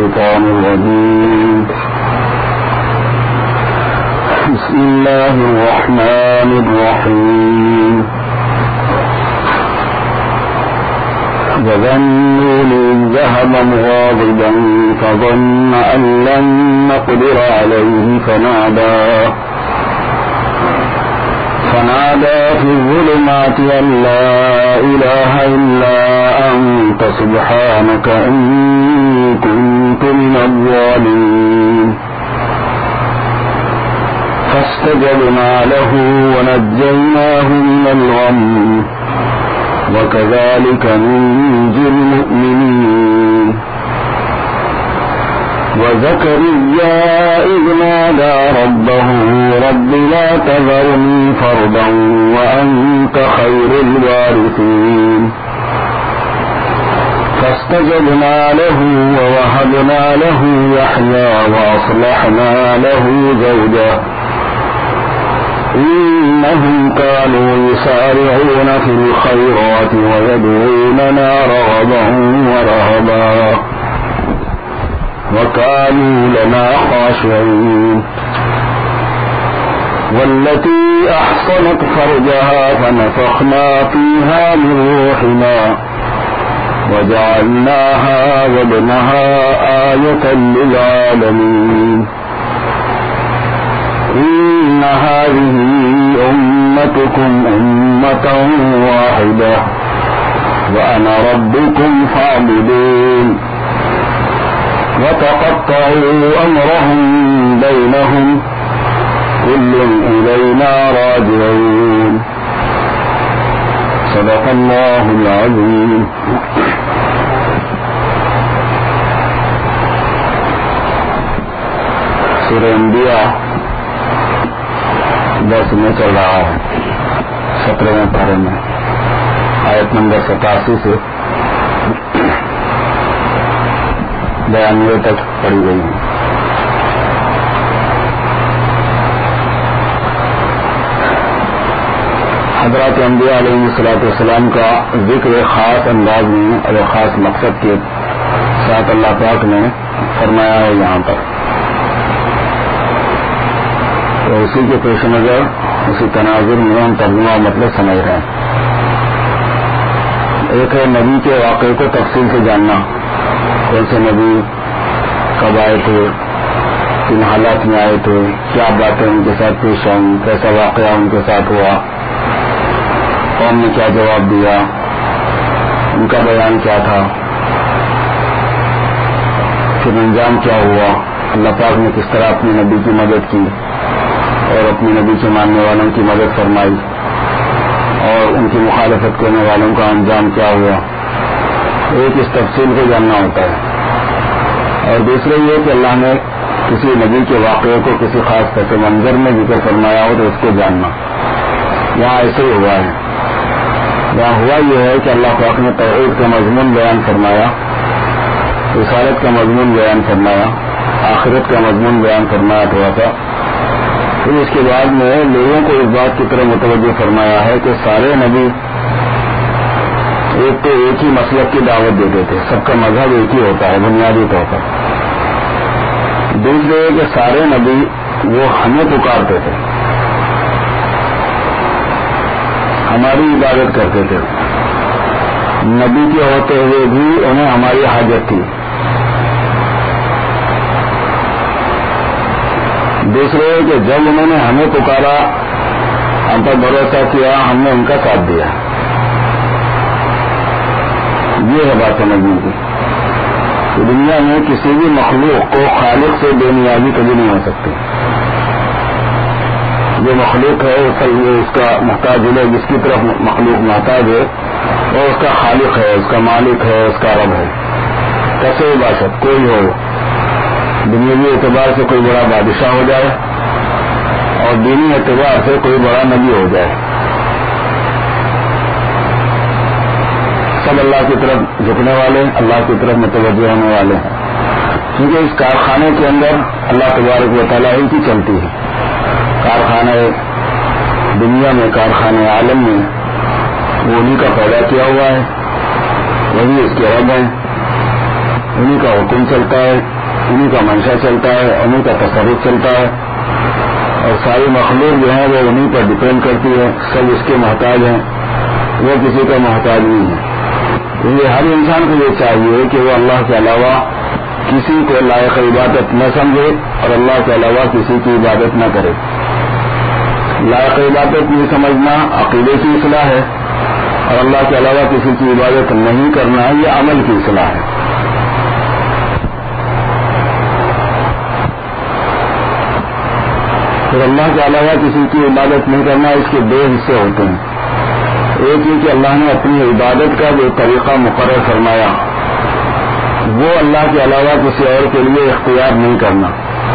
الشيطان الرجيم بسم الله الرحمن الرحيم وظنون إذ ذهب مغاضبا فظن أن لن نقدر عليه فنادى في الظلمات أن لا إله إلا أنت سبحانك إني كنت من الظالمين فاستجبنا له ونجيناه من الغم وكذلك ننجي المؤمنين وزكريا إذ نادى ربه رب لا تذرني فردا وأنت خير الوارثين فاستجبنا له ووهبنا له يحيى وأصلحنا له زوجه إنهم كانوا يسارعون في الخيرات ويدعوننا رغبا ورهبا وكانوا لنا خاشعين والتي أحصنت فرجها فنفخنا فيها من روحنا وجعلناها وابنها آية للعالمين إن هذه أمتكم أمة واحدة وأنا ربكم فاعبدون وتقطعوا أمرهم بينهم كل إلينا راجعون صدق الله العظيم. سورہ انبیاء 10 میں چل رہا ہے، 17ویں پارے میں آیت نمبر 87 سے 92 تک پڑھی گئی ہے۔ حضرات انبیاء علیہ الصلوۃ والسلام کا ذکر خاص انداز میں اور خاص مقصد کے ساتھ اللہ پاک نے فرمایا ہے یہاں پر، تو اسی کے پیش نظر اسی تناظر میں ہم ترجمہ مطلب سمجھ رہے ہیں۔ ایک ہے نبی کے واقعے کو تفصیل سے جاننا، کون سے نبی کب آئے تھے، کن حالات میں آئے تھے، کیا باتیں ان کے ساتھ پیش آئیں، کیسا واقعہ ان کے ساتھ ہوا، قوم نے کیا جواب دیا، ان کا بیان کیا تھا، پھر انجام کیا ہوا، اللہ پاک نے کس طرح اپنے نبی کی مدد کی اور اپنے نبی کے ماننے والوں کی مدد فرمائی، اور ان کی مخالفت کرنے والوں کا انجام کیا ہوا۔ ایک اس تفصیل کو جاننا ہوتا ہے، اور دوسرے یہ کہ اللہ نے کسی نبی کے واقعے کو کسی خاص پس منظر میں ذکر فرمایا ہو تو اس کو جاننا۔ یہاں ایسے ہی ہوا ہے، یہاں ہوا یہ ہے کہ اللہ پاک نے توحید کا مضمون بیان فرمایا، رسالت کا مضمون بیان فرمایا، آخرت کا مضمون بیان فرمایا تھوڑا سا، پھر اس کے بعد میں لوگوں کو اس بات کی طرف متوجہ فرمایا ہے کہ سارے نبی ایک تو ایک ہی مسلک کی دعوت دیتے تھے، سب کا مذہب ایک ہی ہوتا ہے بنیادی طور پر۔ دوسرے کہ سارے نبی وہ ہمیں پکارتے تھے، ہماری عبادت کرتے تھے، نبی کے ہوتے ہوئے بھی انہیں ہماری حاجت تھی۔ دوسرے کہ جب انہوں نے ہمیں پکارا، ہم پر بھروسہ کیا، ہم نے ان کا ساتھ دیا۔ یہ ہے بات نبی کی۔ دنیا میں کسی بھی مخلوق کو خالق سے بے نیازی کبھی نہیں ہو سکتی۔ جو مخلوق ہے اس کا محتاج ہے، جس کی طرف مخلوق محتاج ہے وہ اس کا خالق ہے، اس کا مالک ہے، اس کا رب ہے۔ کیسے باشد کوئی ہو، دنیاوی اعتبار سے کوئی بڑا بادشاہ ہو جائے اور دینی اعتبار سے کوئی بڑا نبی ہو جائے، سب اللہ کی طرف جھکنے والے، اللہ کی طرف متوجہ ہونے والے ہیں، کیونکہ اس کارخانے کے اندر اللہ تبارک و تعالیٰ ہی کی چلتی ہے۔ کارخانے دنیا میں، کارخانے عالم میں وہ انہیں کا پیدا کیا ہوا ہے، وہی اس کے رب ہیں، انہیں کا حکم چلتا ہے، انہیں کا منشا چلتا ہے، انہیں کا تصرف چلتا ہے، اور ساری مخلوق جو ہے وہ انہیں پر ڈپینڈ کرتی ہے، سب اس کے محتاج ہیں، وہ کسی کا محتاج نہیں ہے۔ یہ ہر انسان کو یہ چاہیے کہ وہ اللہ کے علاوہ کسی کو لائق عبادت نہ سمجھے اور اللہ کے علاوہ کسی کی عبادت نہ کرے۔ لائق عبادت نہیں سمجھنا عقیدے کی اصلاح ہے، اور اللہ کے علاوہ کسی کی عبادت نہیں کرنا یہ عمل کی اصلاح ہے۔ پھر اللہ کے علاوہ کسی کی عبادت نہیں کرنا، اس کے دو حصے ہوتے ہیں۔ ایک یہ کہ اللہ نے اپنی عبادت کا جو طریقہ مقرر فرمایا وہ اللہ کے علاوہ کسی اور کے لیے اختیار نہیں کرنا،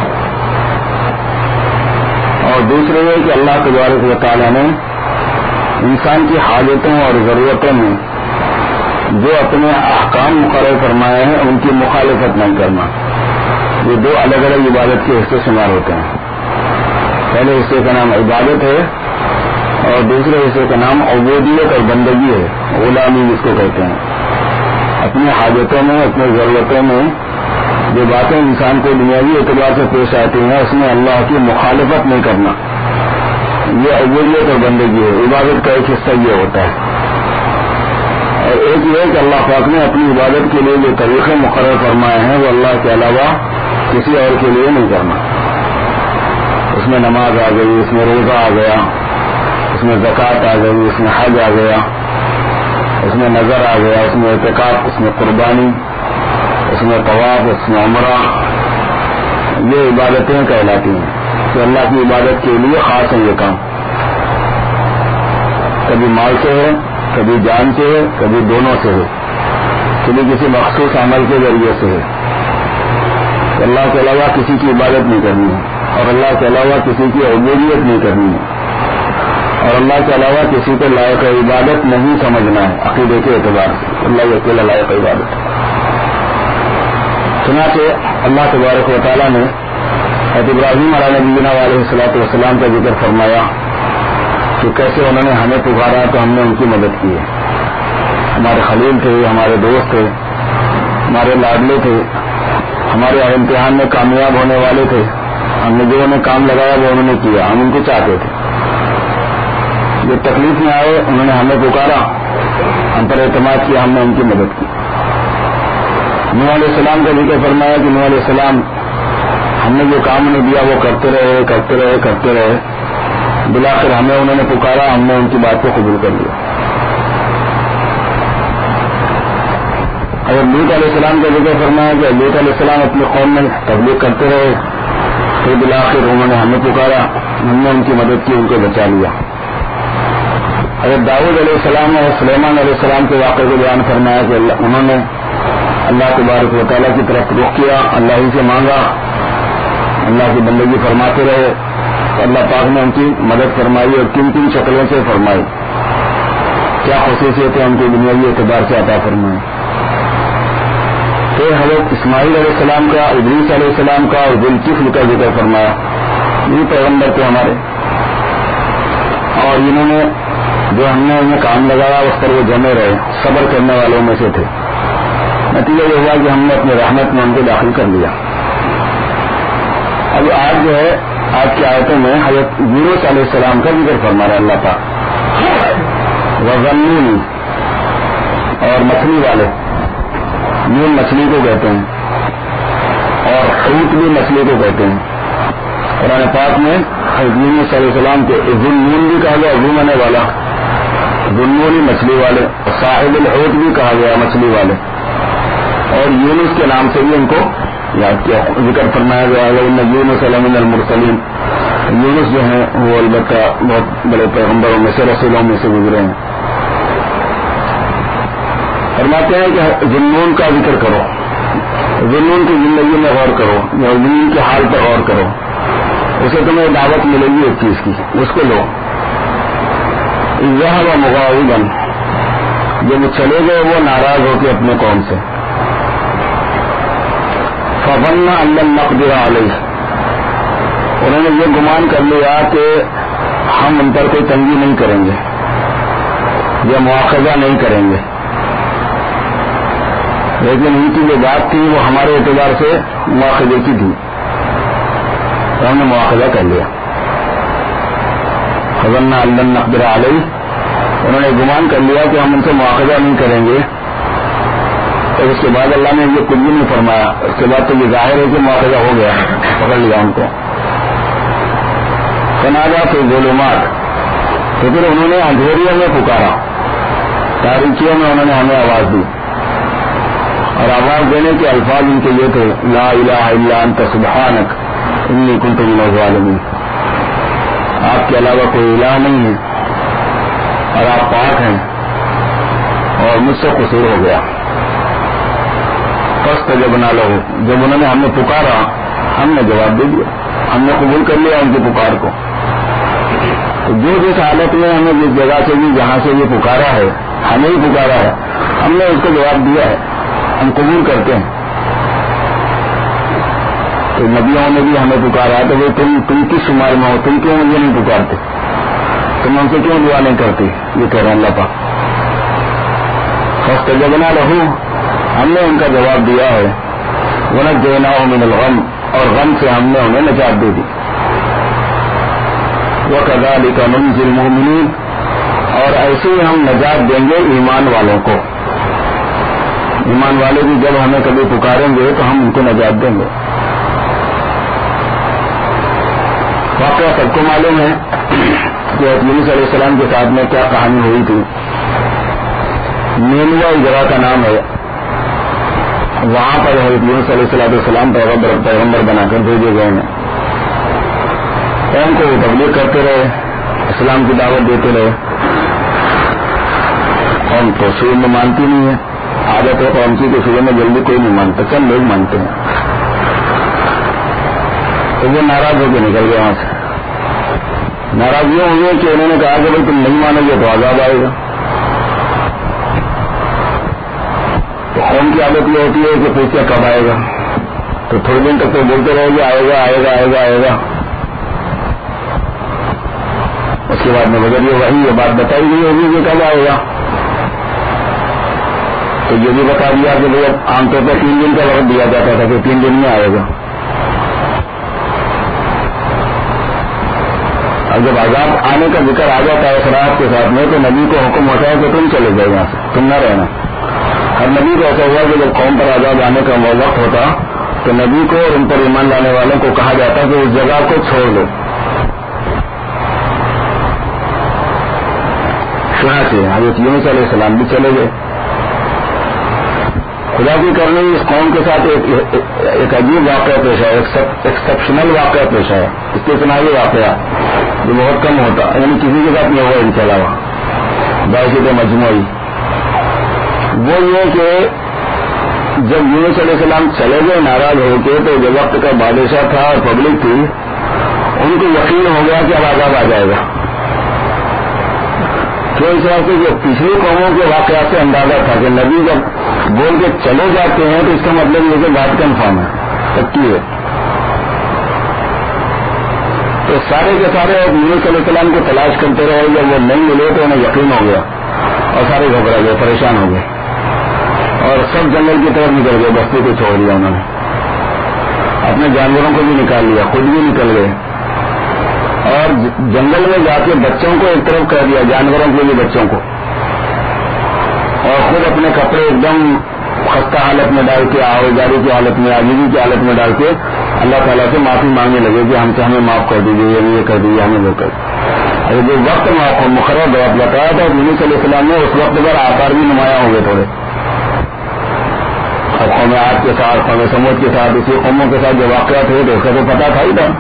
اور دوسرے یہ کہ اللہ تبارک و تعالیٰ نے انسان کی حاجتوں اور ضرورتوں میں جو اپنے احکام مقرر فرمائے ہیں ان کی مخالفت نہیں کرنا۔ یہ دو الگ الگ عبادت کے حصے شمار ہوتے ہیں۔ پہلے حصے کا نام عبادت ہے اور دوسرے حصے کا نام عبودیت اور بندگی ہے، غلامی جس کو کہتے ہیں۔ اپنی حاجتوں میں، اپنی ضرورتوں میں جو باتیں انسان کو دنیاوی اعتبار سے پیش آتی ہیں اس میں اللہ کی مخالفت نہیں کرنا، یہ عبودیت اور بندگی ہے۔ عبادت کا ایک حصہ یہ ہوتا ہے، اور ایک یہ ہے کہ اللہ پاک نے اپنی عبادت کے لیے جو طریقے مقرر فرمائے ہیں وہ اللہ کے علاوہ کسی اور کے لیے نہیں کرنا۔ اس میں نماز آ گئی، اس میں روزہ آ گیا، اس میں زکوٰۃ آ گئی، اس میں حج آ گیا، اس میں نظر آ گیا، اس میں اعتکاف، اس میں قربانی، اس میں طواف، اس میں عمرہ، یہ عبادتیں کہلاتی ہیں کہ اللہ کی عبادت کے لیے خاص ہے یہ کام۔ کبھی مال سے ہے، کبھی جان سے ہے، کبھی دونوں سے ہے، کبھی کسی مخصوص عمل کے ذریعے سے ہے۔ اللہ کے علاوہ کسی کی عبادت نہیں کرنی ہے، اور اللہ کے علاوہ کسی کی عبودیت نہیں کرنی ہے، اور اللہ کے علاوہ کسی کو لائق عبادت نہیں سمجھنا ہے عقیدے کے اعتبار سے۔ اللہ اکیلا لائق عبادت ہے۔ چنانچہ اللہ تبارک و تعالیٰ نے حضرت ابراہیم علیہ نبینا علیہ الصلوۃ والسلام کا ذکر فرمایا کہ کیسے انہوں نے ہمیں پکارا تو ہم نے ان کی مدد کی ہے۔ ہمارے خلیل تھے، ہمارے دوست تھے، ہمارے لاڈلے تھے، ہمارے ہر امتحان میں کامیاب ہونے والے تھے، ہم نے جو انہیں کام لگایا وہ انہوں نے کیا، ہم ان کو چاہتے تھے۔ جو تکلیف میں آئے انہوں نے ہمیں پکارا، ہم پر اعتماد کیا، ہم نے ان کی مدد کی۔ نوح علیہ السلام کا ذکر فرمایا کہ نوح علیہ السلام ہم نے جو کام انہیں دیا وہ کرتے رہے، بلاخر ہمیں انہوں نے پکارا، ہم نے ان کی بات کو قبول کر لیا۔ اگر لوط علیہ السلام کا ذکر فرمایا کہ لوط علیہ السلام اپنی قوم میں تبلیغ کرتے رہے، پھر بلاخر انہوں نے ہمیں پکارا، ہم نے ان کی مدد کی، ان کو بچا لیا۔ حضرت داؤد علیہ السلام اور سلیمان علیہ السلام کے واقعے کو بیان فرمایا کہ انہوں نے اللہ تبارک و تعالیٰ کی طرف رخ کیا، اللہ ہی سے مانگا، اللہ کی بندگی فرماتے رہے، اللہ پاک نے ان کی مدد فرمائی اور کن کن شکلوں سے فرمائی، کیا خصوصیتیں ان کی دنیاوی اعتبار سے عطا فرمائی۔ پھر حضرت اسماعیل علیہ السلام کا، ادریس علیہ السلام کا اور ذوالکفل کا ذکر فرمایا۔ یہ پیغمبر تھے ہمارے، اور انہوں نے جو ہم نے انہیں کام لگایا اس پر وہ جمے رہے، صبر کرنے والوں میں سے تھے۔ نتیجہ یہ ہوا کہ ہم نے اپنی رحمت میں ان کو داخل کر لیا۔ اب آج جو ہے آج کی آیتوں میں حضرت یونس علیہ السلام کا ذکر فرما رہا ہے اللہ پاک۔ وظنون اور مچھلی والے، نون مچھلی کو کہتے ہیں اور حوت بھی مچھلی کو کہتے ہیں۔ قرآن پاک میں حضرت یونس علیہ السلام کو ذنون بھی کہا گیا، ذنون والا، ذنون مچھلی والے، صاحب الحوت بھی کہا گیا مچھلی والے، اور یونس کے نام سے بھی ان کو یاد کیا، ذکر فرمایا گیا ہے ان یونس لمن المرسلین۔ یونس جو ہیں وہ البتہ بہت بڑے پیغمبروں میں سے، رسولوں میں سے گزرے ہیں۔ فرماتے ہیں کہ ذنون کا ذکر کرو، ذنون کی زندگی میں غور کرو، یا ذنون کے حال پر غور کرو، اسے تمہیں دعوت ملے گی ایک چیز کی، اس کو لو۔ ذهب مغاضبا، جب وہ چلے گئے وہ ناراض ہو کے اپنے قوم سے۔ فظن ان لن نقدر علیہ، انہوں نے یہ گمان کر لیا کہ ہم ان پر کوئی تنگی نہیں کریں گے یا مواخذہ نہیں کریں گے۔ لیکن ان کی جو بات تھی وہ ہمارے اعتبار سے مواخذے کی تھی، تو ہم نے مواخذہ کر لیا. فظن ان لن نقدر علیہ، انہوں نے گمان کر لیا کہ ہم ان سے مواخذہ نہیں کریں گے. اور اس کے بعد اللہ نے یہ کچھ بھی نہیں فرمایا. اس کے بعد تو یہ ظاہر ہے کہ مواخذہ ہو گیا، پکڑ لیا ان کو. فنادیٰ فی الظلمات، تو پھر انہوں نے اندھیریوں میں پکارا، تاریکیوں میں انہوں نے ہمیں آواز دی. اور آواز دینے کے الفاظ ان کے یہ تھے، لا الہ الا انت سبحانک انی کنت من الظالمین، آپ کے علاوہ کوئی الہ نہیں ہے اور آپ پاک ہیں اور مجھ سے قصور ہو گیا. فاستجبنا لہ، جب انہوں نے ہمیں پکارا ہم نے جواب دے دیا، ہم نے قبول کر لیا ان کی پکار کو. تو جو جس حالت میں ہمیں جس جگہ سے بھی جہاں سے یہ پکارا ہے، ہمیں ہی پکارا ہے، ہم نے اس کو جواب دیا ہے، ہم قبول کرتے ہیں. تو نبیوں نے بھی ہمیں پکارا ہے، تو وہ تم کس شمار میں ہو، تم کیوں مجھے نہیں پکارتے، تم ہم سے کیوں دعا نہیں کرتے، یہ کہہ رہے ہیں اللہ پاک. فاستجبنا لہ، ہم نے ان کا جواب دیا ہے. ونجیناہ من الغم، اور غم سے ہم نے انہیں نجات دے دی. وکذالک ننجی المؤمنین، اور ایسے ہی ہم نجات دیں گے ایمان والوں کو. ایمان والے بھی جب ہمیں کبھی پکاریں گے تو ہم ان کو نجات دیں گے. واقعہ سب کو معلوم ہے کہ یونس علیہ السلام کے ساتھ میں کیا کہانی ہوئی تھی. نینوا اس جگہ کا نام ہے، وہاں پر حضرت یونس علیہ السلام پیغمبر بنا کر بھیجے گئے ہیں. قوم کو وہ تبلیغ کرتے رہے، اسلام کی دعوت دیتے رہے. قوم تو شروع میں مانتی نہیں ہے، عادت ہے قوم کی تو شروع میں جلدی کوئی نہیں مانتا، چند لوگ مانتے ہیں. تو وہ ناراض ہو کے نکل گئے وہاں سے. ناراض یہ ہوئی کہ انہوں نے کہا کہ بھائی تم نہیں مانو گے تو عذاب آئے گا. تو قوم کی عادت یہ ہوتی ہے کہ پوچھتے کب آئے گا، تو تھوڑے دن تک تو بولتے رہے گے آئے گا آئے گا آئے گا آئے گا. اس کے بعد میں مگر یہ بات بتائی گئی ہوگی کہ کب آئے گا. تو یہ بھی بتا دیا کہ بھائی عام طور پر 3 دن کا وقت دیا جاتا تھا کہ 3 دن میں آئے گا. اور جب عذاب آنے کا ذکر آ جاتا ہے صراحت کے ساتھ میں، تو نبی کو حکم ہوتا ہے کہ تم چلے جاؤ یہاں سے، تم نہ رہنا. ہر نبی کو ایسا ہوا کہ جب قوم پر عذاب آنے کا وقت ہوتا تو نبی کو اور ان پر ایمان لانے والوں کو کہا جاتا کہ اس جگہ کو چھوڑ دو. چنانچہ حضرت یونس علیہ السلام بھی چلے گئے. خدا کی کرنی اس قوم کے ساتھ ایک عجیب واقعہ پیش آیا، ایکسپشنل واقعہ پیش آیا. استثنائی واقعہ جو بہت کم ہوتا، یعنی کسی کے ساتھ نہیں ہوا ان کے علاوہ باعث مجموعی. وہ یہ کہ جب یونس علیہ السلام چلے گئے ناراض ہو کے، تو جو وقت کا بادشاہ تھا اور پبلک تھی ان کو یقین ہو گیا کہ اب عذاب آ جائے گا. تو اس طرح سے جو پچھلی قوموں کے واقعات سے اندازہ تھا کہ نبی جب بول کے چلے جاتے ہیں تو اس کا مطلب یہ کہ بات کنفرم ہے، پکی ہے. تو سارے کے سارے یونس علیہ السلام کو تلاش کرتے رہے، جب وہ نہیں ملے تو انہیں یقین ہو گیا اور سارے گھبرا گئے، پریشان ہو گئے اور سب جنگل کی طرف نکل گئے. بستی کو چھوڑ دیا انہوں نے، اپنے جانوروں کو بھی نکال لیا، خود بھی نکل گئے اور جنگل میں جا کے بچوں کو ایک طرف کر دیا، جانوروں کے لیے بچوں کو، اور خود اپنے کپڑے ایک دم خستہ حالت میں ڈال کے، آوازاری کی حالت میں، عاجزی کی حالت میں ڈال کے اللہ تعالیٰ سے معافی مانگنے لگے کہ ہم سے ہمیں معاف کر دیجیے، یہ کر دیجیے، ہمیں وہ کر دیجیے. جو وقت مقرر بتایا تھا یونس علیہ السلام نے، اس وقت پر آثار بھی نمایاں ہو گئے تھوڑے. اور قوم عاد کے ساتھ، قوم سمود کے ساتھ، اسی قوموں کے ساتھ جو واقعات ہوئے تو اس کا تو پتہ تھا ہی تھا.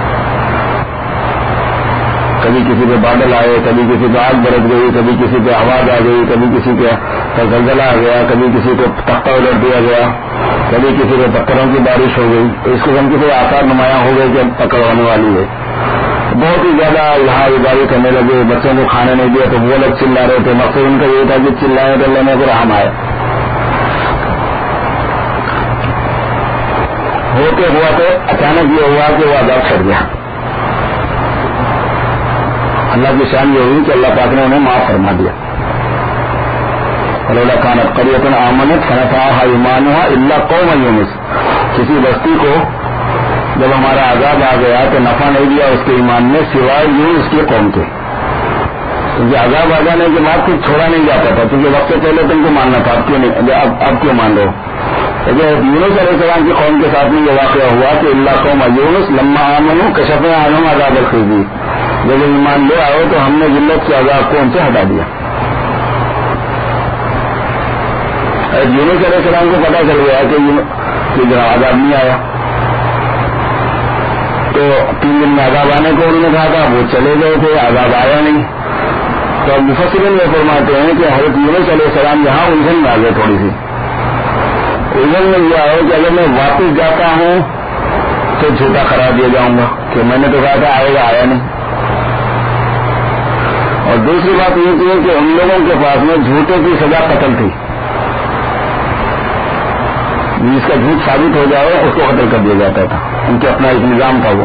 کبھی کسی پہ بادل آئے، کبھی کسی پہ آگ برس گئی، کبھی کسی پہ آواز آ گئی، کبھی کسی پہ زلزلہ آ گیا، کبھی کسی کو تختہ الٹ دیا گیا، کبھی کسی پہ پتھروں کی بارش ہو گئی. تو اس قسم کے آثار نمایاں ہو گئے کہ پکڑ ہونے والی ہے. بہت ہی زیادہ یہاں اداری کرنے لگے، بچوں کو کھانے نہیں دیا تو وہ لوگ چلا رہے تھے. مقصد ان کا یہ تھا کہ چلائے تو اللہ نے پھر ہم آئے. ہوتے ہوا تو اچانک یہ ہوا کہ وہ عذاب چھڑ گیا. اللہ کی شان یہ ہوئی کہ اللہ پاک نے انہیں معاف فرما دیا. ولولا كانت قرية آمنت فنفعها ایمانها الا قوم یونس. کسی بستی کو جب ہمارا عذاب آ گیا تو نفع نہیں دیا اس کے ایمان میں سوائے یونس کی قوم کے. کیونکہ عذاب آ جانے کے بعد کچھ چھوڑا نہیں جاتا تھا, کیونکہ وقت سے پہلے تم کو ماننا تھا, اب کیوں نہیں, اب کیوں مان رہے ہو. یونس علیہ السلام کی قوم کے ساتھ میں یہ واقعہ ہوا کہ اللہ قوم یونس لما آمنوا کشفنا عنہم عذاب الخزي. جب ایمان لے آؤ تو ہم نے ذلت کے عذاب کو ان سے ہٹا دیا. یونس علیہ السلام کو پتا چل گیا کہ عذاب نہیں آیا تو 3 دن میں عذاب آنے کو انہوں نے کہا تھا, وہ چلے گئے تھے, عذاب آیا نہیں. تو اب مفسرین یہ فرماتے ہیں کہ حضرت یونس علیہ السلام یہاں الجھن میں آ گئے. تھوڑی سی الجھن میں یہ آئے کہ اگر میں واپس جاتا ہوں تو جھوٹا قرار دیا جاؤں گا کہ میں نے تو کہا تھا آئے گا, آیا نہیں. اور دوسری بات یہ تھی کہ ان لوگوں کے پاس میں جھوٹے کی سزا قتل تھی. جس کا جھوٹ ثابت ہو جائے اس کو قتل کر دیا جاتا تھا. ان کے اپنا ایک نظام تھا. وہ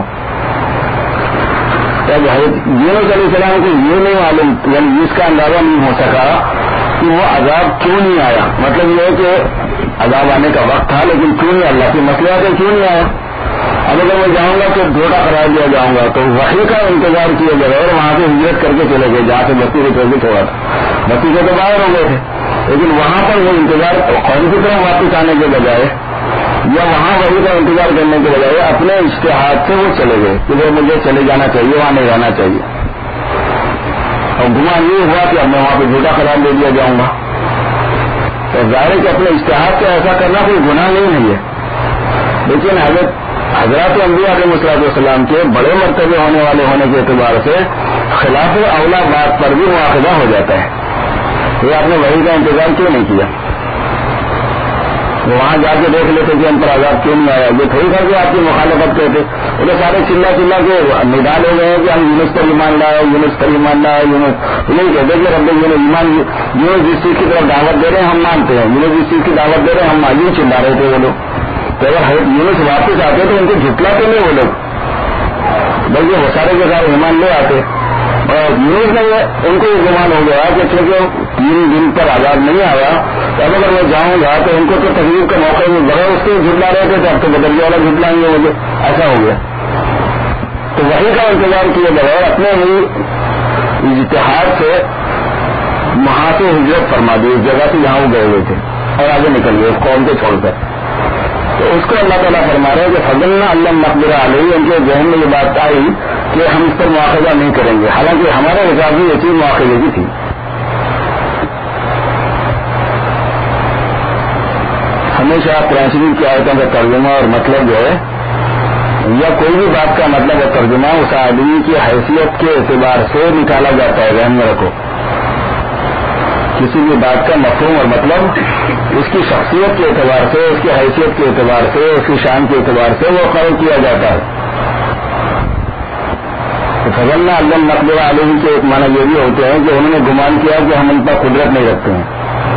یونس علیہ السلام کو یہ نہیں معلوم, یعنی اس کا اندازہ نہیں ہو سکا کہ وہ عذاب کیوں نہیں آیا. مطلب یہ ہے کہ عذاب آنے کا وقت تھا لیکن کیوں نہیں, اللہ کی مسئلہ ہے کیوں نہیں آیا. اب اگر میں جاؤں گا تو جھوٹا قرار دیا جاؤں گا, تو وحی کا انتظار کیا جائے اور وہاں سے ہجرت کر کے چلے گئے جہاں سے بستی کو ٹریفک ہوا تھا. بستی سے تو باہر ہو گئے تھے لیکن وہاں پر وہ انتظار قوم کی طرح واپس آنے کے بجائے یا وہاں وہی کا انتظار کرنے کے بجائے اپنے اشتہاد سے وہ چلے گئے کہ وہ مجھے چلے جانا چاہیے, وہاں نہیں رہنا چاہیے. اور گمان یہ ہوا کہ اب میں وہاں پہ جھوٹا قرار دے دیا جاؤں گا. تو ظاہر ہے کہ اپنے اشتہاد سے ایسا کرنا کوئی گناہ نہیں ہے. لیکن حضرات انبیاء علیہ السلام کے بڑے مرتبے ہونے والے ہونے کے اعتبار سے خلاف اولا بات پر بھی مواخذہ ہو جاتا ہے. یہ آپ نے وحی کا انتظار کیوں نہیں کیا؟ وہاں جا کے دیکھ لیتے کہ ہم پر عذاب کیوں نہیں آیا. یہ تھوڑی کر کے آپ کی مخالفت کرتے, وہ تو سارے چلا کے ندا لے گئے کہ ہم یونس پر ایمان لائے, یونس پر ایمان لائے. یونس کہتے کہ رب ایمان یونس جس چیز کی طرف دعوت دے رہے ہیں ہم مانتے ہیں, یونس جس چیز کی دعوت دے رہے ہیں ہم معلوم چلا رہے تھے. وہ لوگ تو اگر یونس واپس آتے تو ان کو جھٹلاتے نہیں وہ لوگ, بلکہ وہ سارے کے سارے ایمان لے آتے. اور یونس نے ان کو یہ گمان ہو گیا کہ چونکہ 3 دن پر عذاب نہیں آیا تو اب اگر میں جاؤں گا تو ان کو تو تقریب کا موقع نہیں, بغیر اس کے جھٹلا رہے تھے تو اب تو بدل والا جھٹلائیں گے مجھے, ایسا ہو گیا. تو وہی کا انتظار کیے بغیر اپنے ہی اجتہاد سے وہاں سے ہجرت فرما دی اس جگہ سے جہاں وہ گئے ہوئے تھے اور آگے نکل گئے اس قوم کو چھوڑ کر. تو اس کو اللہ تعالیٰ فرما رہے کہ فضلنا اللہ مقبر علیہ, ان کے ذہن میں یہ بات آئی کہ ہم اس پر مواخذہ نہیں کریں گے, حالانکہ ہمارے حساب سے یہ چیز مواخذے کی تھی. ہمیشہ قرآن شریف کی آیتوں کا ترجمہ اور مطلب جو ہے یا کوئی بھی بات کا مطلب اور ترجمہ اس آدمی کی حیثیت کے اعتبار سے نکالا جاتا ہے. ذہن میں رکھو, کسی بھی بات کا مفہوم اور مطلب اس کی شخصیت کے اعتبار سے, اس کی حیثیت کے اعتبار سے, اس کی شان کے اعتبار سے وہ قرار کیا جاتا ہے. فضلنا اللہ مقبر علیہ کے ایک معنی یہ بھی ہوتے ہیں کہ انہوں نے گمان کیا کہ ہم ان پر قدرت نہیں رکھتے ہیں,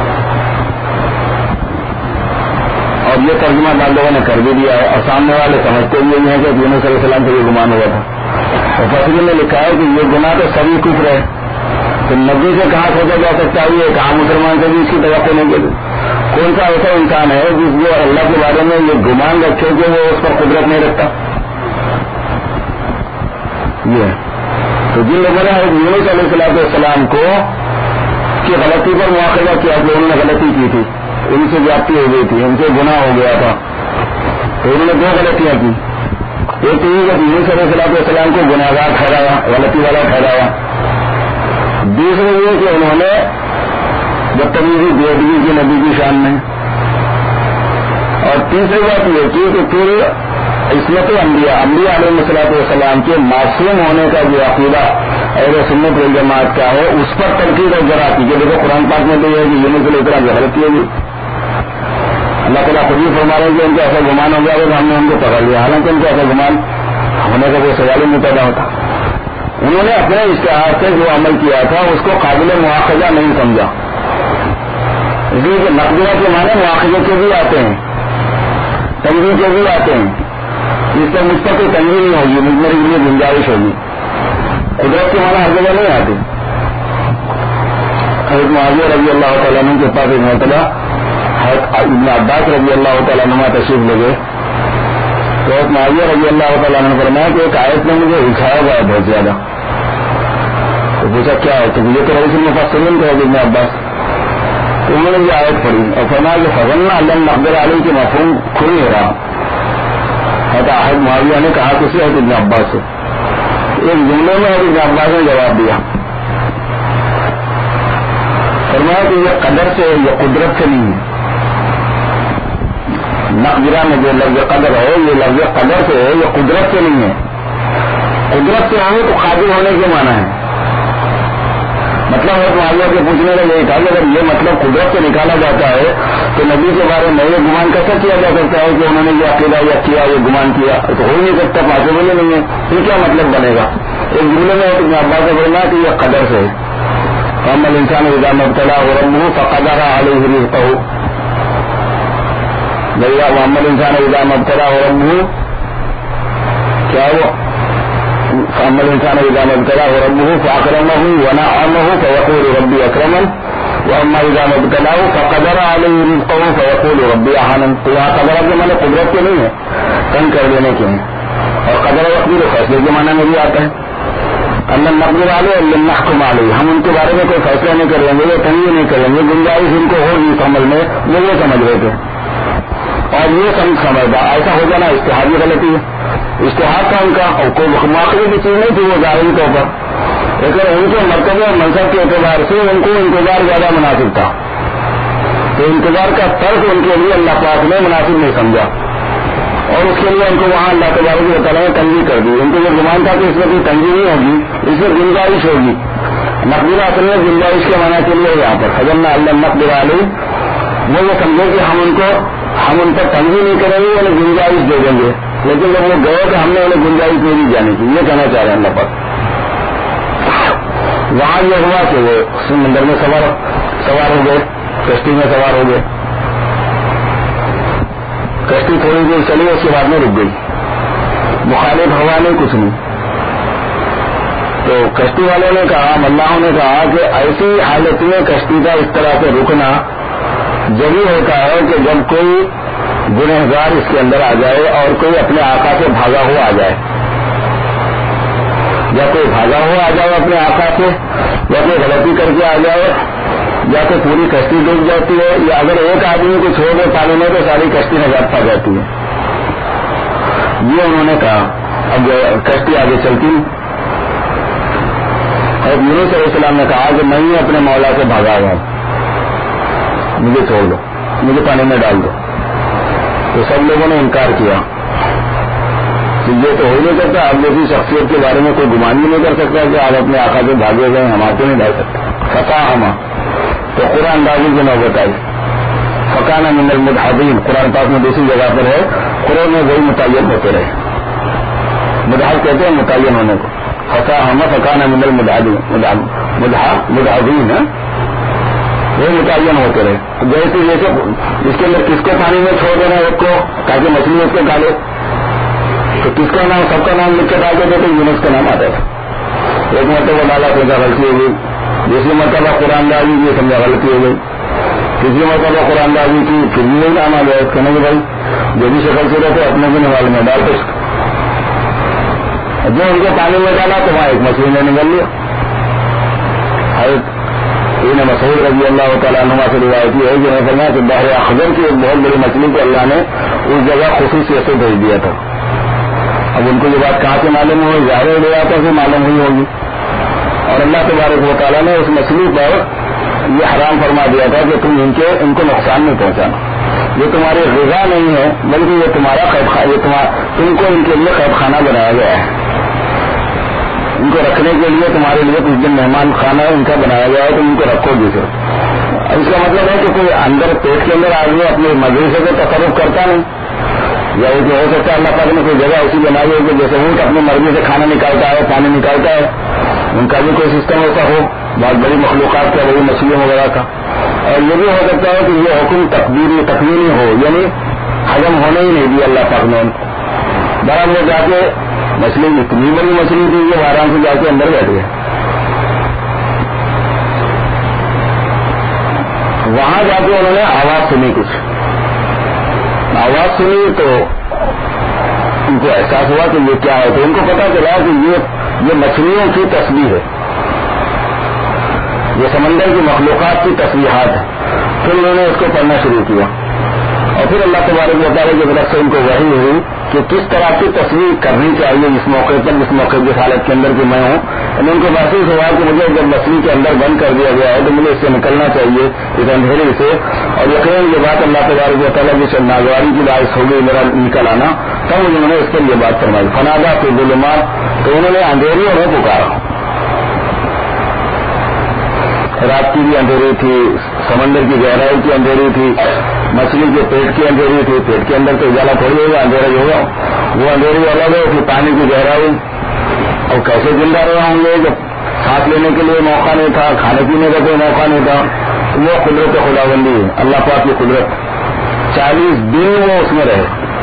اور یہ ترجمہ بعض لوگوں نے کر بھی دیا ہے اور سامنے والے سمجھتے بھی ہیں کہ یونس علیہ السلام سے یہ گمان ہوا تھا. اور فصل نے لکھا ہے کہ یہ گناہ تو سبھی کفر ہے, تو نبی سے کہاں سوچا جا سکتا ہے ایک عام مسلمان سے بھی اس کی توقع نہیں کی. کون سا ایسا انسان ہے جس کو اللہ کے بارے میں یہ گمان رکھے کہ وہ اس پر قدرت نہیں رکھتا. یہ تو جن لوگوں نے یونس علیہ السلام کو کی غلطی پر مواخذہ کیا کہ انہوں نے غلطی کی تھی, ان سے زیادتی ہو گئی تھی, ان سے گناہ ہو گیا تھا, تو انہوں نے 2 غلطیاں کی. ایک تو یہ کہ یونس علیہ السلام کو گناہگار ٹھہرایا, غلطی والا ٹھہرایا. دوسرے یہ کہ انہوں نے بدتمیزی بےادبی کی نبی کی شان میں. اور تیسری بات یہ کی کہ پھر عصمت انبیاء علیہ السلام کے معصوم ہونے کا جو عقیدہ اہل سنت والجماعت کا ہے اس پر تنقید اور ذرا کی. دیکھو قرآن پاک میں تو یہ ہے کہ یونس علیہ السلام کی غلطی ہوگی, اللہ تعالیٰ خود ہی فرما رہے ہیں کہ ان کو ایسا گمان ہو گیا کہ ہم نے ان کو پکڑ لیا, حالانکہ ان کو ایسا گمان ہونے کا کوئی سوال ہی نہیں پیدا ہوتا. انہوں نے اپنے اشتہار سے جو عمل کیا تھا اس کو قابل مواخذہ نہیں سمجھا, اس لیے کہ مقبرہ کے معنی مواخذے کے بھی آتے ہیں, تنظیم کے بھی آتے ہیں. اس پر مجھ پر کوئی تنظیم نہیں ہوگی, مجھ میرے لیے گنجائش ہوگی. قدرت کے معنی ہر جگہ نہیں آتے. حضرت معاویہ رضی اللہ تعالیٰ عنہ کے پاس ایک مرتبہ ابن عباس رضی اللہ تعالیٰ عنہ تشریف لے گئے تو حضرت معاویہ رضی اللہ تعالیٰ عنہ نے فرمایا کہ ایک آیت نے مجھے اٹھایا ہوا ہے بہت زیادہ. تو پوچھا کیا ہے؟ تو یہ تو رئیس المفسرین کا ابن عباس. تو انہوں نے یہ آیت پڑھی اور فرمایا کہ فضلنا اللہ نقدر علیہ کے مفہوم کھل نہیں رہا. حضرت معاویہ نے کہا کسی حضرت ابن عباس سے ایک جملے میں حضرت ابن عباس نے جواب دیا فرمایا کہ یہ قدر سے یہ قدرت سے نہیں ہے. نقدرہ میں جو لفظ قدر ہے یہ لفظ قدر سے ہے, یہ قدرت سے نہیں ہے. قدرت سے ہو تو قادر ہونے کے معنی ہے. مطلب ہے معاویہ کے پوچھنے کا یہی تھا کہ اگر یہ مطلب قدرت سے نکالا جاتا ہے تو نبی کے بارے میں یہ گمان کیسا کیا جا سکتا ہے کہ انہوں نے یہ عقیدہ یا کیا یہ گمان کیا؟ تو ہو ہی نہیں سکتا, پاسبل ہی نہیں ہے. پھر کیا مطلب بنے گا؟ ایک جملے میں ابن عباس نے بولنا کہ یہ قدر سے ہے. فاما الانسان اذا ما ابتلاه ربه فقدر عليه رزقه. واما الانسان اذا ما ابتلاه ربه کیا وہ فاما الانسان اذا ما ابتلاه ربه فاكرمه ونعمه فيقول ربي اكرمن واما اذا ما ابتلاه فقدر عليه رزقه فيقول ربي اهانن. تو یہاں قدر کے معنی قدرت کے نہیں ہے, تنگ کر دینے کے ہیں. اور قدر وقت بھی فیصلے کے معنی میں بھی آتا ہے. اللہ نقدر علیہ اللہ نحکم علیہ, ہم ان کے بارے میں کوئی فیصلہ نہیں کریں گے, یہ تنگی نہیں کریں گے. گنجائش ان کو ہوگی سمجھ میں, وہ یہ سمجھ رہے تھے اور یہ سمجھتا ایسا ہو جانا اشتہادی غلطی ہے. اشتہاد تھا ان کا اور کوئی مواقع کی چیز نہیں تھی وہ ظاہری طور پر, لیکن ان کے مرتبہ اور منصب کے اعتبار سے ان کو انتظار زیادہ مناسب تھا. تو انتظار کا طرز ان کے لیے اللہ پاک نے مناسب نہیں سمجھا اور اس کے لیے ان کو وہاں اللہ تبارک و تعالیٰ نے تنگی کر دی. ان کو یہ گمان تھا کہ اس میں کوئی تنگی نہیں ہوگی, اس میں گنجائش ہوگی. نقدر اصل میں گنجائش کے معنی کے لیے یہاں پر فضلنا اللہ نقدر علیہ, وہ یہ سمجھے کہ ہم ان پر تنگی نہیں کریں گے, انہیں گنجائش دے دیں گے. لیکن جب وہ گئے کہ ہم نے انہیں گنجائش دے دی جانے کی, یہ کہنا چاہ رہے ہیں اللہ پر. وہاں یہ ہوا کہ وہ سمندر میں سوار ہو گئے, کشتی میں سوار ہو گئے. کشتی تھوڑی دیر چلی, اس کے بعد میں رک گئی. مخالف ہوا نہیں, کچھ نہیں. تو کشتی والوں نے کہا, ملاحوں نے کہا کہ ایسی حالت میں کشتی کا اس طرح سے رکنا جبھی ہوتا ہے کہ جب کوئی گنہگار اس کے اندر آ جائے اور کوئی اپنے آقا سے بھاگا ہوا آ جائے, یا کوئی بھاگا ہوا آ جائے اپنے آقا سے, یا کوئی غلطی کر کے آ جائے, یا تو پوری کشتی ڈوب جاتی ہے, یا اگر ایک آدمی کو چھوڑ دے پانی میں تو ساری کشتی نجات پا جاتی ہے. یہ انہوں نے کہا. اب کشتی آگے چلتی, اور یونس علیہ السلام نے کہا کہ میں ہی اپنے مولا سے بھاگا ہوا ہوں, مجھے چھوڑ دو, مجھے پانی میں ڈال دو. تو سب لوگوں نے انکار کیا کہ یہ تو ہو ہی نہیں سکتا, آپ جیسی شخصیت کے بارے میں کوئی گمان بھی نہیں کر سکتا کہ آپ اپنے آقا سے بھاگے گئے, ہم آپ کو نہیں ڈال سکتے. فقا ہما تو قرآن اندازی کی نوبت آئی. فقانا من المدحضین قرآن پاک میں دوسری جگہ پر ہے, قرآن میں وہی متعین ہوتے رہے. مدحض کہتے ہیں متعین ہونے کو. فقا ہما فقانا من المدحضین وہ متعین ہوتے رہے. جیسے اس کے اندر کس کو پانی میں چھوڑ دینا ایک کو تاکہ مچھلی اس کو ڈالے, تو کس کا نام سب کا نام لکھ کے ڈال دیتے تو یونس کا نام آتا تھا. ایک مرتبہ ڈالا تو غلطی ہو گئی, دوسری مرتبہ قرآن دازی کی سمجھا غلطی ہو گئی, تیسری مرتبہ قرآن دازی کی پھر بھی نام آ گیا. کہنے کہ بھائی جو بھی شکل سے رہتے اپنے بھی نوال میں ڈال دو. جو ان کو پانی میں ڈالا تو وہاں ایک مچھلی نے نکل لیا. ابن مسعود رضی اللہ تعالیٰ عنہ سے روایتی ہے کہ فرمایا کہ بحر اخضر کی ایک بہت بڑی مچھلی کو اللہ نے اس جگہ خصوصیت سے بھیج دیا تھا. اب ان کو یہ بات کہاں سے معلوم ہوئی؟ ظاہر روایتوں سے معلوم ہوئی ہوگی. اور اللہ تبارک و تعالیٰ نے اس مچھلی پر یہ حرام فرما دیا تھا کہ تم ان کو نقصان نہیں پہنچانا. یہ تمہاری غذا نہیں ہے بلکہ یہ تمہارا تم کو ان کے لیے قید خانہ بنایا گیا ہے. ان کو رکھنے کے لیے تمہارے لیے کچھ دن مہمان خانہ ان کا بنایا گیا ہے, تم ان کو رکھو گے. صرف اس کا مطلب ہے کہ کوئی اندر پیٹ کے اندر آدمی اپنے مدرسے کو تصرف کرتا نہیں, یا یہ ہو سکتا ہے اللہ پاک نے کوئی جگہ ایسی بنائی ہو کہ جیسے اونٹ اپنی مرضی سے کھانا نکالتا ہے, پانی نکالتا ہے, ان کا بھی کوئی سسٹم ایسا ہو, بہت بڑی مخلوقات کا, بڑی مچھلیوں وغیرہ کا. اور یہ بھی ہو سکتا ہے کہ یہ حکم تکمیلی ہو, یعنی ہضم ہونے ہی نہیں دیا اللہ پاک نے ان کو. برابر وہ جا کے مچھلی اتنی بڑی مچھلی تھی کہ آرام سے جا کے اندر بیٹھ گئے. وہاں جا کے انہوں نے آواز سنی، کچھ آواز سنی تو ان کو احساس ہوا کہ یہ کیا ہے، تو ان کو پتا چلا کہ یہ مچھلیوں کی تصویر ہے، یہ سمندر کی مخلوقات کی تصویرات ہیں۔ پھر انہوں نے اس کو پڑھنا شروع کیا اور پھر اللہ تبارک و تعالیٰ کی طرف سے ان کو وحی ہوئی کہ کس طرح کی تصویر کرنی چاہیے اس موقع پر، جس موقع کی حالت کے اندر کہ میں ہوں۔ ان کو محسوس ہوا کہ مجھے جب مچھلی کے اندر بند کر دیا گیا ہے تو مجھے اس سے نکلنا چاہیے، اس اندھیرے سے، اور یقیناً یہ بات اللہ تبارک و تعالیٰ کی ناگواری کی باعث ہو گئی میرا نکل آنا، تب انہوں نے اس پر یہ بات فرمائی، فنادا فی الظلمات، تو انہوں نے اندھیریوں میں پکارا۔ رات کی بھی اندھیری تھی، سمندر کی گہرائی کی اندھیری تھی، مچھلی کے پیٹ کی اندھیری تھی، پیٹ کے اندر تو اجالا تھوڑی ہوگا، اندھیرا ہی ہوگا، وہ اندھیری الگ ہے، پھر پانی کی گہرائی، اور کیسے زندہ رہے ہوں گے جب سانس لینے کے لیے موقع نہیں تھا، کھانے پینے کا کوئی موقع نہیں تھا۔ وہ قدرت خداوندی ہے، اللہ پاک کی قدرت، 40 دن وہ اس میں رہے۔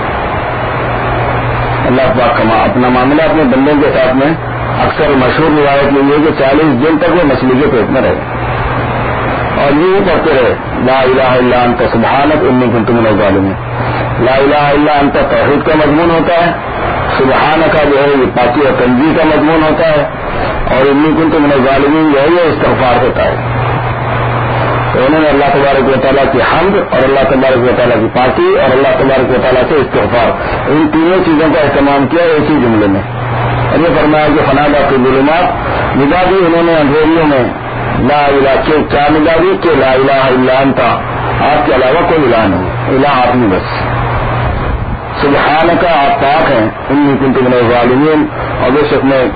اللہ پاک کا اپنا معاملہ اپنے بندوں کے ساتھ میں اکثر مشہور روایت یہ ہے کہ 40 دن تک وہ مچھلی کے پیٹ میں رہے اور یوں پڑھتے رہے، لا الہ الا انت سبحانک انی کنت من الظالمین۔ لا الہ الا انت توحید کا مضمون ہوتا ہے، سبحانک جو ہے یہ پاکی اور تنزیہ کا مضمون ہوتا ہے، اور انی کنت من الظالمین جو ہے یہ استغفار ہوتا ہے۔ تو انہوں نے اللہ تبارک و تعالیٰ کی حمد اور اللہ تبارک و تعالیٰ کی پاکی اور اللہ تبارک و تعالیٰ سے استغفار، ان تینوں چیزوں کا اہتمام کیا ایک ہی جملے میں۔ اور یہ فرمایا کہ فنادا فی الظلمات، ندا دی انہوں نے اندھیریوں میں، لا الہ کے کیا ندا دی کہ لا الہ الا انت، آپ کے علاوہ کوئی الہ نہیں، الہ آپ نہیں بس، سبحانک آپ پاک ہیں، انی کنت من الظالمین، اور بے شک میں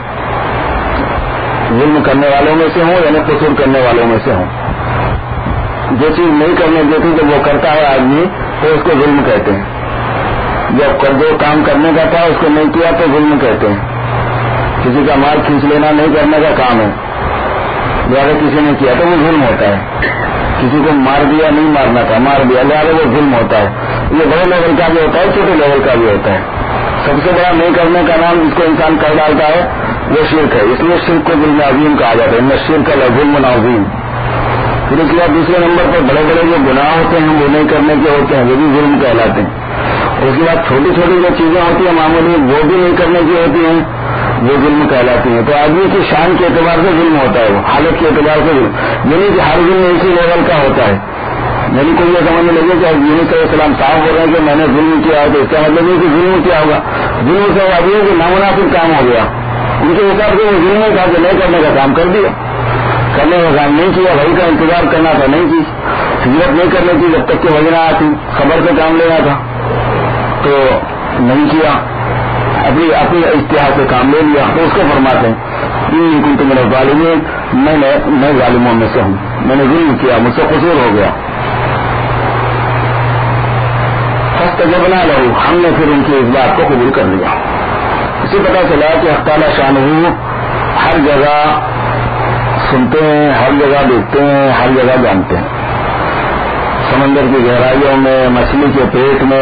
ظلم کرنے والوں میں سے ہوں، یعنی قصور کرنے والوں میں سے ہوں۔ جو چیز نہیں کرنے دیتی تو وہ کرتا ہے آدمی تو اس کو ظلم کہتے ہیں، جب جو کام کرنے کا تھا اس کو نہیں کیا تو ظلم کہتے ہیں۔ کسی کا مال کھینچ لینا نہیں کرنے کا کام ہے، لہٰذا کسی نے کیا تو وہ ظلم ہوتا ہے۔ کسی کو مار دیا، نہیں مارنا تھا، مار دیا، لہٰذا وہ ظلم ہوتا ہے۔ یہ بڑے لیول کا بھی ہوتا ہے، چھوٹے لیول کا بھی ہوتا ہے۔ سب سے بڑا نہیں کرنے کا نام جس کو انسان کر ڈالتا ہے وہ شرک ہے، اس لیے شرک کو ظلم عظیم کہا جاتا ہے، شرک لظلم عظیم۔ پھر اس کے بعد دوسرے نمبر پر بڑے بڑے جو گناہ ہوتے ہیں وہ نہیں کرنے کے ہوتے ہیں، وہ بھی ظلم کہلاتے ہیں۔ اس کے بعد چھوٹی چھوٹی جو چیزیں ہوتی ہیں معمولی، وہ بھی نہیں کرنے کی ہوتی ہیں، وہ ظلم کہلاتی ہیں۔ تو آدمی کی شان کے اعتبار سے ظلم ہوتا ہے، وہ حالت کے اعتبار سے ظلم، یعنی کہ ہر ظلم اسی لیول کا ہوتا ہے۔ یعنی کوئی یہ سمجھنے لگے کہ یونس علیہ السلام صاحب بول رہے ہیں کہ میں نے ظلم کیا ہے، تو اس کا مطلب یہ کہ ظلم کیا ہوگا، ظلم سے آدمی ہے کہ نامناسب کام ہو گیا، ان کے حساب سے وہ ظلم تھا کہ نہیں کرنے کا کام کر دیا، کرنے کا کام نہیں کیا، وہی کا انتظار کرنا تھا نہیں کی، ہجرت نہیں کرنی تھی جب تک کہ وجہ نہ آتی، خبر سے کام لینا تھا تو نہیں کیا، اپنی اشتہار سے کام لے لیا، تو اس کو فرماتے ہیں ان کنت من الظالمین، میں ظالموں میں سے ہوں، میں نے ظلم کیا، مجھ سے قصور ہو گیا۔ فاستجبنا لہ، ہم نے پھر ان کی اس بات کو قبول کر لیا۔ اسی پتہ چلا کہ حق تعالی شانہ ہر جگہ سنتے ہیں، ہر جگہ دیکھتے ہیں، ہر جگہ جانتے ہیں، سمندر کی گہرائیوں میں، مچھلی کے پیٹ میں،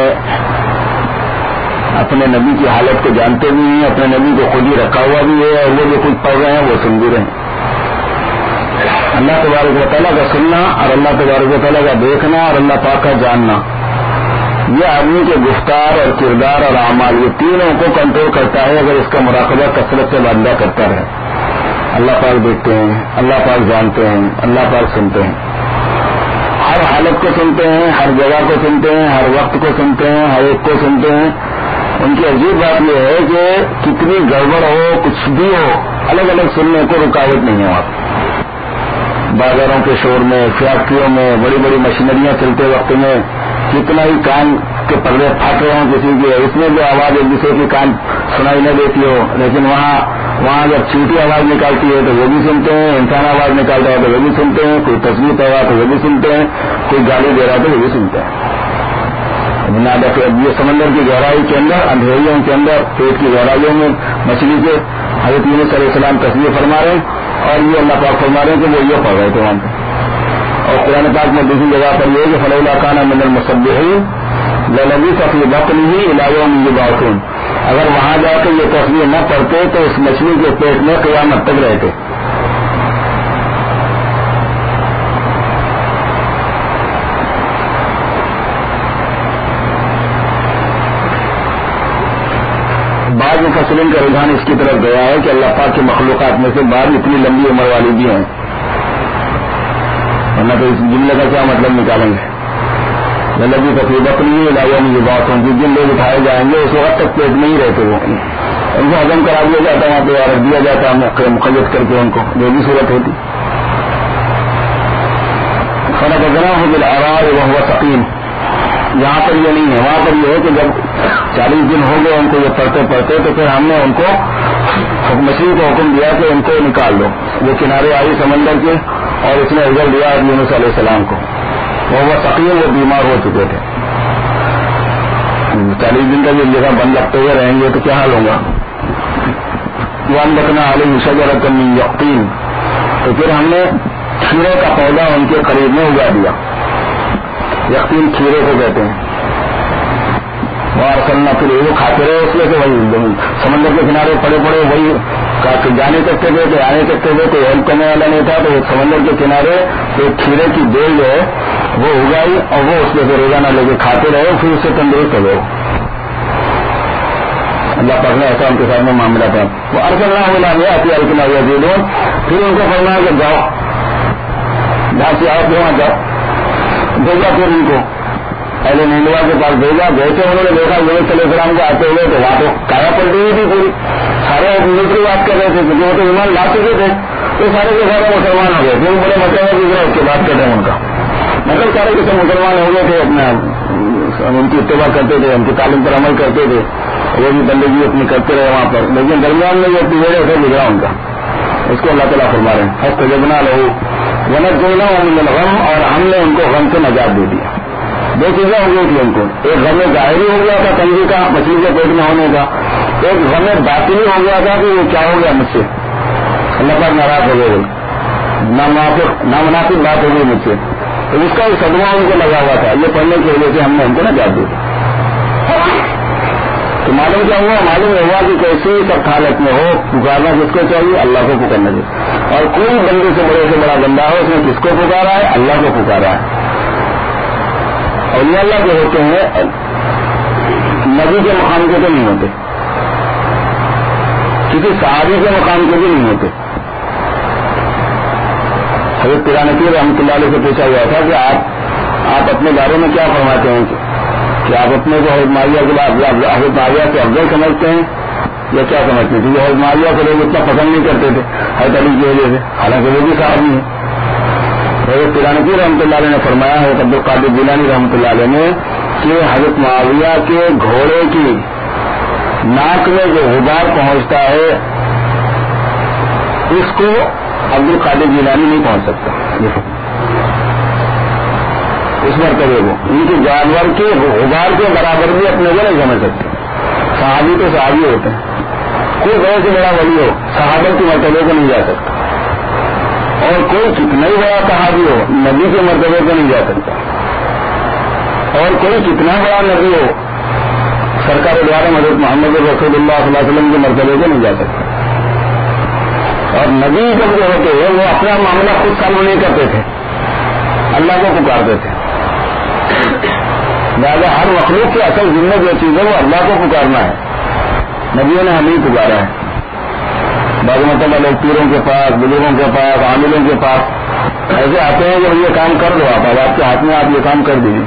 اپنے نبی کی حالت کو جانتے بھی ہیں، اپنے نبی کو خود ہی رکھا ہوا بھی ہے، اور وہ جو کچھ پڑھ رہے ہیں وہ سن بھی رہے ہیں۔ اللہ تبارک و تعالیٰ کا سننا اور اللہ تبارک و تعالیٰ کا دیکھنا اور اللہ پاک کا جاننا، یہ آدمی کے گفتار اور کردار اور اعمال، یہ تینوں کو کنٹرول کرتا ہے اگر اس کا مراقبہ کثرت سے بندہ کرتا رہے۔ اللہ پاک دیکھتے ہیں، اللہ پاک جانتے ہیں، اللہ پاک سنتے ہیں، ہر حالت کو سنتے ہیں، ہر جگہ کو سنتے ہیں، ہر وقت کو سنتے ہیں، ہر ایک کو سنتے ہیں۔ ان کی عجیب بات یہ ہے کہ کتنی گڑبڑ ہو، کچھ بھی ہو، الگ الگ سننے کو رکاوٹ نہیں ہے وہاں۔ بازاروں کے شور میں، فیکٹریوں میں، بڑی بڑی مشینریاں چلتے وقت میں کتنا ہی کان کے پردے پھٹ رہے ہوں کسی کے، اس میں جو آواز ایک دوسرے کی کان سنائی نہ دیتی ہو، لیکن وہاں جب چیٹی آواز نکالتی ہے تو وہ بھی سنتے ہیں، انسان آواز نکالتا ہے تو وہ بھی سنتے ہیں، کوئی تصویر پڑ رہا تو وہ بھی سنتے ہیں، کوئی گالی دے رہا تو وہ بھی سنتے ہیں۔ یہ سمندر کی گہرائی کے اندر، اندھیریوں کے اندر، پیٹ کی گہرائیوں میں مچھلی کے حضرت یونس علیہ السلام تصویر فرما رہے ہیں، اور یہ اللہ پاک فرما رہے ہیں کہ وہ یہ پڑھ رہے تھے وہاں پہ۔ اور قرآن پاک میں دوسری جگہ پر یہ ہے کہ فلولا کان من المسبحین للبث فی بطنہ الی یوم یبعثون، اگر وہاں جا کے یہ تصویر نہ پڑھتے تو اس مچھلی کے پیٹ میں قیامت تک رہتے۔ بعض مفسرین کا رجحان اس کی طرف گیا ہے کہ اللہ پاک کی مخلوقات میں سے بعض اتنی لمبی عمر والی بھی ہیں، ورنہ تو اس جملے کا کیا مطلب نکالیں گے؟ لبی تقریبا نہیں لایا نہیں بات ہوں، جس دن لوگ اٹھائے جائیں گے اس وقت تک پیٹ نہیں رہتے، وہ ان کو ہضم کرا دیا جاتا، وہاں پہ رکھ دیا جاتا مقید کر کے ان کو، جو بھی صورت ہوتی۔ فنبذناہ بالعراء وهو سقیم، یہاں پر یہ نہیں ہے، وہاں پر یہ ہے کہ جب 40 دن ہو گئے ان کو یہ پڑھتے پڑھتے تو پھر ہم نے ان کو مچھلی کو حکم دیا کہ ان کو نکال دو، وہ کنارے آئی سمندر کے اور اس نے اجل دیا یونس علیہ السلام کو، وہ سقیم، وہ بیمار ہو چکے تھے۔ 40 دن کا یہ جگہ بند رکھتے ہوئے رہیں گے تو کیا حال ہوگا؟ وَأَنبَتْنَا عَلَيْهِ شَجَرَةً مِّن يَقْطِينٍ، تو پھر ہم نے کھیرے کا پودا ان کے قریب میں اگا دیا، یقین کھیرے کو کہتے ہیں، وَأَرْسَلْنَا فِيهِ، وہ کھاتے رہے اس لیے کہ وہی سمندر کے کنارے پڑے پڑے وہی جانے سکتے تھے کہ آنے سکتے تھے، کوئی ہیلپ کرنے والا نہیں تھا، تو وہ سمندر کے کنارے ایک کھیرے کی بیل جو ہے وہ اگائی اور وہ اس میں سے روزانہ لے کے کھاتے رہے، پھر اس سے تندرست ہو گئے۔ اللہ پاک نے ایسا ان کے ساتھ میں معاملہ تھا۔ وہ ارسلناہ الی مئۃ الف او یزیدون، پھر ان کو فرمایا کہ جاؤ، جہاں سے آؤ وہاں جاؤ، بھیجا پھر ان کو پہلے نینوا کے پاس بھیجا، جیسے انہوں نے دیکھا یونس علیہ السلام کو آتے ہوئے تو وہاں تو کایا پلٹی ہوئی تھی پوری، سارے دوسری بات کر رہے تھے کیونکہ وہ تو ایمان لا چکے تھے، تو سارے کے سارے مسلمان ہو گئے، پھر بڑے مطلب ہے اس کے بات کر رہے ہیں ان کا مطلب سارے کے سب مسلمان ہو گئے تھے، اپنا ان کی اتباع کرتے تھے، ان کی تعلیم پر عمل کرتے تھے، وہ بھی بندگی اپنی کرتے رہے وہاں پر، لیکن درمیان میں جو پیریڈ ہے گزرا ان کا، اس کو اللہ تعالیٰ فرما رہے ہیں فاستجبنا لہ ونجیناہ من الغم، اور ہم نے ان کو غم سے نجات دے دیا۔ دو چیزیں ہو گئی تھی ان کو، ایک غم ظاہری ہو گیا تھا تنگی کا، مچھلی کے پیٹ میں ہونے کا، ایک غم باطنی ہو گیا تھا کہ وہ کیا ہو گیا مجھ سے، اللہ پاک ناراض ہو گئے، نامناسب بات ہو گئی مجھ سے، تو اس کا صدمہ ان کو لگا ہوا تھا، یہ پڑھنے کی وجہ سے ہم نے ان کو نجات دی۔ تو معلوم کیا ہوا؟ معلوم ہوا کہ کیسی سب حالت میں ہو پکارنا کس کو چاہیے؟ اللہ کو پکارنا چاہیے، اور کوئی بندے سے بڑا بندہ ہو اس نے کس کو پکارا ہے؟ اللہ کو پکارا ہے۔ اولیاء اللہ جو ہوتے ہیں نبی کے مقام کے تو نہیں ہوتے، کسی صحابی کے مقام کے بھی نہیں ہوتے۔ حضرت پیرانکی رحمۃ اللہ علیہ سے پوچھا گیا تھا کہ آپ اپنے بارے میں کیا فرماتے ہیں کہ آپ اپنے کو حضرت معاویہ حضرت معاویہ سے افضل سمجھتے ہیں یا کیا سمجھتے ہیں؟ کیونکہ حضرت معاویہ کو لوگ اتنا پسند نہیں کرتے تھے حضرت علی کی وجہ سے، حالانکہ وہ بھی صحابی ہیں۔ حضرت پیرانکی رحمۃ اللہ علیہ نے فرمایا، حضرت عبد القادر جیلانی رحمۃ اللہ علیہ نے، کہ حضرت معاویہ کے گھوڑے کی ناک میں جو غبار پہنچتا ہے اس کو عبد القادر جیلانی نہیں پہنچ سکتا، اس مرتبے کو ان کے جانور کے غبار کے برابر بھی اپنے کو نہیں سمجھ سکتے۔ صحابی تو صحابی ہوتے ہیں، کوئی بڑے سے بڑا ولی ہو صحابت کے مرتبے کو نہیں جا سکتا، اور کوئی کتنا ہی بڑا صحابی ہو نبی کے مرتبے کو نہیں جا سکتا، اور کوئی کتنا بڑا نبی ہو سرکار دوارا حضرت محمد رسول اللہ صلی اللہ علیہ وسلم کے مرتبے کو نہیں جا سکتا۔ اور نبی جب جو ہوتے ہیں وہ اپنا معاملہ خود سالو نہیں کرتے تھے، اللہ کو پکارتے تھے، لہٰذا ہر مخلوق کی اصل ذمہ جو چیز ہے وہ اللہ کو پکارنا ہے، نبیوں نے ہمیں پکارا ہے۔ بعض مرتبہ لوگ پیروں کے پاس، بزرگوں کے پاس، عاملوں کے پاس ایسے آتے ہیں کہ یہ کام کر دو، آپ کے ہاتھ میں آپ یہ کام کر دیجیے۔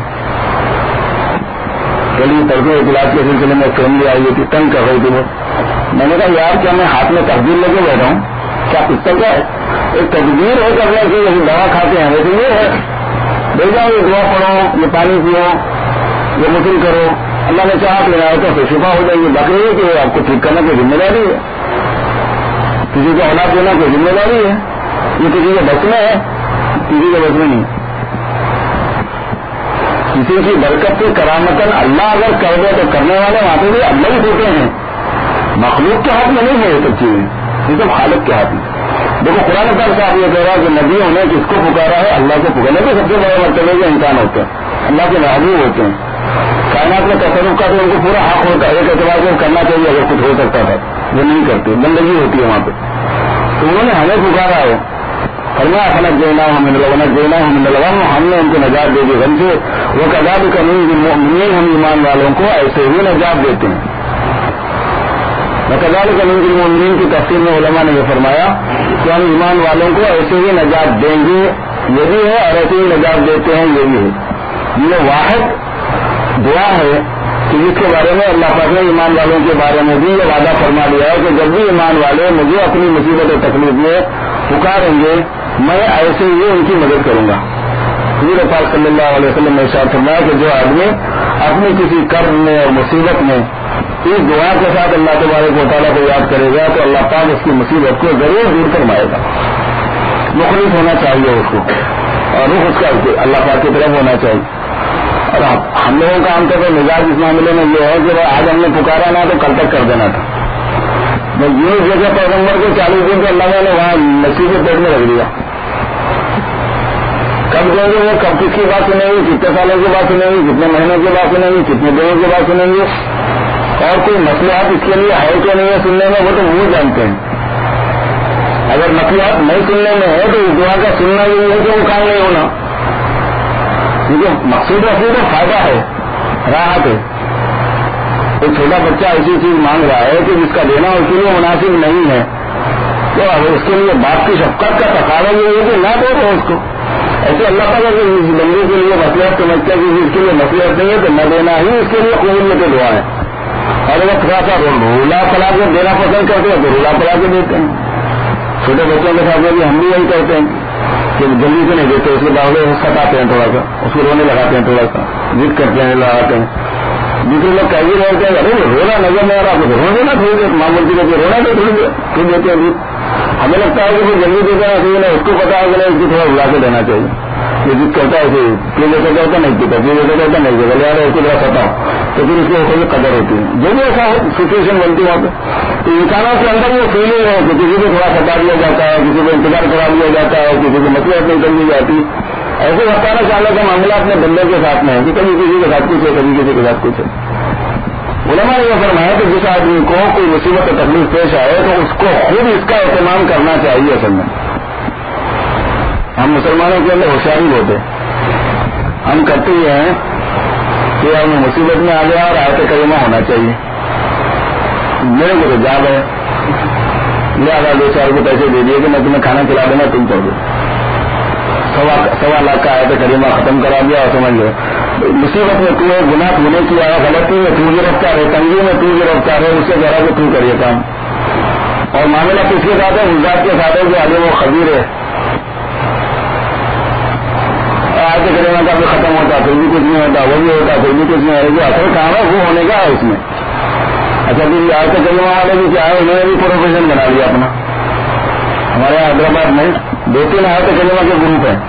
چلیے پرسوں اطلاعات کے سلسلے میں فیملی آئی ہوئی تھی، تنگ کر رہی تھی وہ، میں نے کہا یار کیا میں ہاتھ میں تقدیر لے کے بیٹھا ہوں؟ کیا پستہ کیا ہے؟ ایک تقدیر ہے کرنے کی، جیسے دوا کھاتے ہیں ویسے یہ ہے، لے جاؤ یہ دعا پڑھو، یہ پانی پیو، یہ مسل کرو، اللہ نے چاہا تو عنایتوں سے شفا ہو جائے گی۔ باقی یہ کہ آپ کو ٹھیک کرنا کوئی ذمہ داری ہے، کسی کو اولاد دینا کوئی ذمہ داری ہے، یہ کسی کے بس میں ہے، کسی کے بس میں نہیں۔ کسی کی برکت سے کرامتن اللہ اگر کر دے تو کرنے والے وہاں پہ بھی اللہ ہی ہوتے ہیں، مخلوق کے ہاتھ میں نہیں ہے یہ سب چیزیں، یہ سب خالق کے ہاتھ میں۔ دیکھو قرآن پاک صاحب یہ کہہ رہا ہے کہ نبیوں نے کس کو پکارا ہے؟ اللہ کو پکارنے کے سب سے بڑے مرتبے کے انسان ہوتے ہیں، اللہ کے محبوب ہوتے ہیں، کائنات میں تصرف کا تو ان کو پورا حق ہوتا ہے، ایک اعتبار سے کرنا چاہیے اگر کچھ ہو سکتا تھا، وہ نہیں کرتے، بندگی ہوتی ہے وہاں پہ، تو انہوں نے ہمیں پکارا ہے، فرمایا فنجیناہ من الغم، ہم نے ان کو نجات دے دی غم سے، وکذالک ننجی المؤمنین، ہم ایمان والوں کو ایسے ہی نجات دیتے ہیں۔ وکذالک ننجی المؤمنین کی تفسیر میں علماء نے یہ فرمایا کہ ہم ایمان والوں کو ایسے ہی نجات دیں گے یہ بھی ہے اور ایسے ہی نجات دیتے ہیں یہ بھی ہے. یہ واحد دعا ہے کہ جس کے بارے میں اللہ پاک نے ایمان والوں کے بارے میں بھی یہ وعدہ فرما دیا ہے کہ جب بھی ایمان والے مجھے اپنی مصیبت و تکلیف میں پکاریں گے میں ایسے ہی ان کی مدد کروں گا. حضور پاک صلی اللہ علیہ وسلم نے ارشاد فرمایا کہ جو آدمی اپنی کسی کرب میں اور مصیبت میں اس دعا کے ساتھ اللہ تبارک و تعالیٰ کو یاد کرے گا تو اللہ پاک اس کی مصیبت کو ضرور دور فرمائے گا. مخلص ہونا چاہیے اس کو اور رخ اس کا اللہ پاک کی طرف ہونا چاہیے. اور ہم لوگوں کا عام طور پر مزاج اس معاملے میں یہ ہے کہ آج ہم نے پکارا نہ تو کل تک کر دینا تھا. میں یہ جگہ پیغمبر کو 40 دن کے اللہ نے وہاں نصیب پیٹ میں رکھ دیا. کب دیں گے وہ کب کس کی بات سنیں گے, کتنے سالوں کی بات سنیں گے, کتنے مہینوں کی بات سنیں گے, کتنے دنوں کی بات سنیں گے, اور کوئی مصلحت اس کے لیے ہے کہ نہیں ہے سننے میں وہ تو وہ جانتے ہیں. اگر مصلحت نہیں سننے میں ہے تو اس دعا کا سننا یہ ہے کہ وہ کام نہیں ہونا, کیونکہ مقصود کا فائدہ ہے, راحت ہے. ایک چھوٹا بچہ ایسی چیز مانگ رہا ہے کہ جس کا دینا اس کے لیے مناسب نہیں ہے تو اگر اس کے لیے باپ کی شفقت کا تقاضا یہ ہے کہ نہ دو تو اس کو ایسے اللہ تعالیٰ کے اس بندے کے لیے مصلحت سمجھتا ہے کہ اس کے لیے مصلحت نہیں ہے تو نہ دینا ہی اس کے لیے قبولیت دعا ہے. اور اگر تھوڑا سا رولا پلا کے دینا پسند کرتے ہیں تو رولا پلا کے دیتے ہیں. چھوٹے بچوں کے ساتھ بھی ہم بھی یہی کرتے ہیں کہ جلدی سے نہیں دیتے, اس کے باوجود ستاتے ہیں, تھوڑا سا اس کو رونے لگاتے ہیں, تھوڑا سا ضد کرتے ہیں, لگاتے ہیں. دوسرے لوگ کہہ بھی رہتے ہیں ارے رونا نظر نہیں آ رہا تو رونے نہ تھوڑی دیر معمول کی دیتے رونا تو تھوڑی دیر پھر دیتے ہیں. ہمیں لگتا ہے کہ جلدی دیتا ہے اس کو پتا ہے کہ اس کو تھوڑا بلا کے دینا چاہیے. یہ ضد کرتا ہے اسے پی لیتا کرتا نہیں پیتا, پی لیتا کرتا نہیں پیتا, لے رہا ہے اس کو ذرا ستاؤ تو پھر اس کی کوئی قدر ہوتی ہے. جو بھی ایسا سچویشن بنتی ہے وہاں پہ تو انسانوں کے اندر وہ فیلنگ ہے کہ کسی کو تھوڑا ستا دیا جاتا ہے, کسی کو انتظار کرا دیا جاتا ہے, کسی کو مصلحت نہیں کر دی جاتی. ایسے ہفتانہ چالنے کا معاملہ اپنے بندے کے ساتھ میں ہے کہ کبھی کسی کے ساتھ کچھ ہے, کبھی کسی کے ساتھ کچھ ہے. علماء نے یہ فرمایا کہ جس آدمی کو کوئی مصیبت و تکلیف پیش آئے تو اس کو خود اس کا اہتمام کرنا چاہیے. اصل میں ہم مسلمانوں کے اندر ہوشیاری ہوتے ہم کرتے یہ ہیں کہ ہم مصیبت میں آ گیا اور آیت کریمہ ہونا چاہیے. میرے کو تو جاب ہے, لہٰذا 2-4 کو پیسے دے دیے کہ میں تمہیں کھانا کھلا دوں گا, تم کر دو. 1.25 لاکھ کا آیت کریمہ ختم کرا دیا اور سمجھ لو مصیبت میں تو گناہ ہونے کی آیا, غلطی میں تو گرفتار ہے, تنگی میں تو گرفتار ہے, اس سے ذرا کہ تو کریے کام. اور معاملہ کس کے ساتھ ہے, اس ذات کے ساتھ ہے کہ آگے وہ خبیر ہے. آیت کریمہ کا بھی ختم ہوتا پھر بھی کچھ نہیں ہوتا, وہ بھی ہوتا پھر بھی کچھ نہیں ہے. جو اصل کام ہے وہ ہونے کا ہے اس میں. اچھا پھر آیت کریمہ والے بھی کیا ہے, انہوں نے بھی پروفیشن بنا لیا اپنا. ہمارے یہاں حیدرآباد میں 2-3 آیت کریمہ کے گروپ ہیں.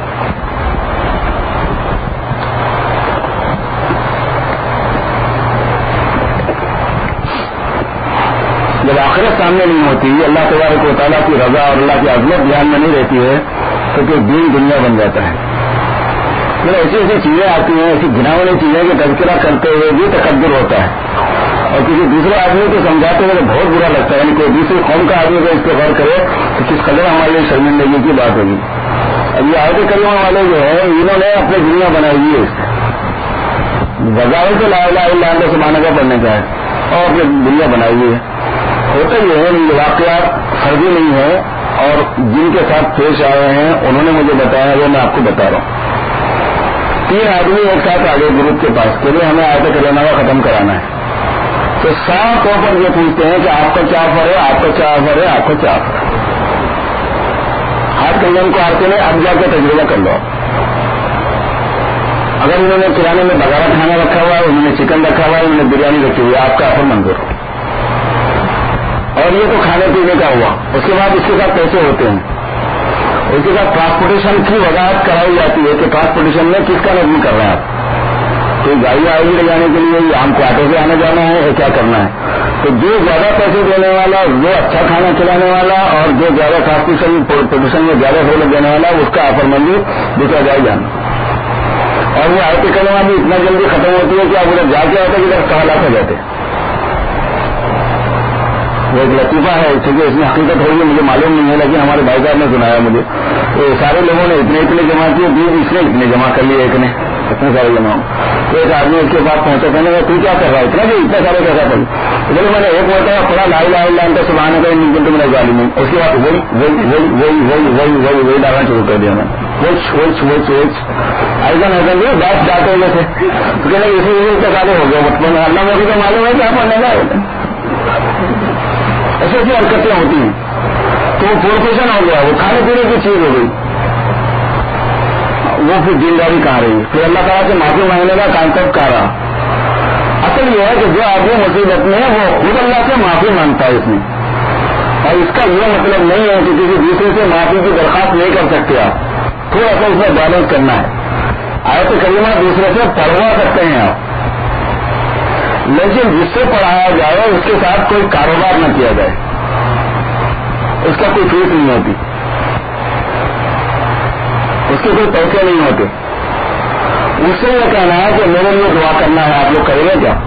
جب آخرت سامنے نہیں ہوتی, اللہ تبارک و تعالیٰ کی رضا اور اللہ کی عظمت دھیان میں نہیں رہتی ہے تو پھر دین دنیا بن جاتا ہے. پھر ایسی ایسی چیزیں آتی ہیں, ایسی گھناؤنی چیزیں کہ تذکرہ کرتے ہوئے بھی تکبر ہوتا ہے اور کسی دوسرے آدمی کو سمجھاتے ہوئے بہت برا لگتا ہے. یعنی کوئی دوسری قوم کا آدمی کو اس پہ غور کرے تو کس قدر ہمارے لیے شرمندگی کی بات ہوگی. اب یہ آیت کریمہ والے جو ہیں انہوں نے اپنی دنیا بنائی ہوئی ہے. بظاہر تو لا الہ الا انت سبحانک کا پڑھنے کا ہے اور اپنی دنیا بنائی ہوئی ہے. ہوتا یہ ہے یہ واقعات فرضی نہیں ہے اور جن کے ساتھ پیش آئے ہیں انہوں نے مجھے بتایا وہ میں آپ کو بتا رہا ہوں. 3 آدمی ایک ساتھ آ گئے گروپ کے پاس کہ ہمیں آیت کریمہ ختم کرانا ہے. تو صاف طور پر یہ پوچھتے ہیں کہ آپ کا کیا آفر ہے, آپ کا کیا آفر ہے, آپ کا کیا آفر ہے. ہاتھ کنگن کو آتے ہیں, اب جا کے تجربہ کر لو. اگر انہوں نے کرانے میں بغارہ کھانا رکھا ہوا ہے, انہوں نے چکن رکھا ہوا ہے, انہوں نے بریانی رکھی ہوئی ہے, آپ کا آفر منظور ہو. اور یہ تو کھانے پینے کا ہوا. اس کے بعد اس کے ساتھ پیسے ہوتے ہیں, اس کے ساتھ ٹرانسپورٹیشن کی وضاحت کرائی جاتی ہے کہ ٹرانسپورٹیشن میں کس کا نظم کر رہے ہیں آپ. کوئی گاڑی آئے گی لے جانے کے لیے, ہم کو آٹو سے آنے جانا ہے یا کیا کرنا ہے. تو جو زیادہ پیسے دینے والا, جو اچھا کھانا کھلانے والا اور جو زیادہ ٹرانسپورٹیشن میں زیادہ سہولت دینے والا اس کا آفر منظور, دوسرا جائے جانا. اور وہ آیت کریمہ بھی اتنا جلدی ختم ہوتی ہے کہ آپ ادھر جا کے آتے کہ ادھر سوالات ہو جاتے. وہ ایک لطیفہ ہے کیونکہ اس میں حقیقت ہوگی مجھے معلوم نہیں ہے, لیکن ہمارے بھائی صاحب نے سنایا مجھے. تو سارے لوگوں نے اتنے جمع کیے, اس نے اتنے جمع کر لیے, ایک نے اتنے سارے جمع. تو ایک آدمی اس کے پاس پہنچا, کہنے کا تو کیا کر رہا ہے اتنا کہ اتنے سارے کیسا پڑ. بولے میں نے ایک مرتبہ پڑھا لا الہ الا انت سبحانک انی کنت من الظالمین، اس کے بعد وہی ڈالنا شروع کر دیا میں ایسا نہیں بات ڈاٹے ہوئے تھے تو کہنے اسی وجہ سے ہو گیا مطلب اللہ مجھے تو معلوم ہے کیا پڑھنے کا ایسے ایسی حرکتیں ہوتی ہیں تو وہ پروفیشن ہو گیا، وہ کھانے پینے کی چیز ہو گئی، وہ پھر دینداری کہاں رہی، پھر اللہ تعالیٰ سے معافی مانگنے کا کانسیپٹ کہاں رہا۔ اصل یہ ہے کہ جو آدمی مصیبت میں ہے وہ خود اللہ سے معافی مانگتا ہے اس میں، اور اس کا یہ مطلب نہیں ہے کہ کسی دوسرے سے معافی کی درخواست نہیں کر سکتے، آپ تھوڑا سا اس میں بیلنس کرنا ہے۔ آیت کریمہ دوسرے سے پڑھوا سکتے ہیں آپ، لیکن جس سے پڑھایا جائے اس کے ساتھ کوئی کاروبار نہ کیا جائے، اس کا کوئی فیس نہیں ہوتی، اس کے کوئی پیسے نہیں ہوتے، اس سے یہ کہنا ہے کہ میرے لیے دعا کرنا ہے، آپ لوگ کریں گے کیا؟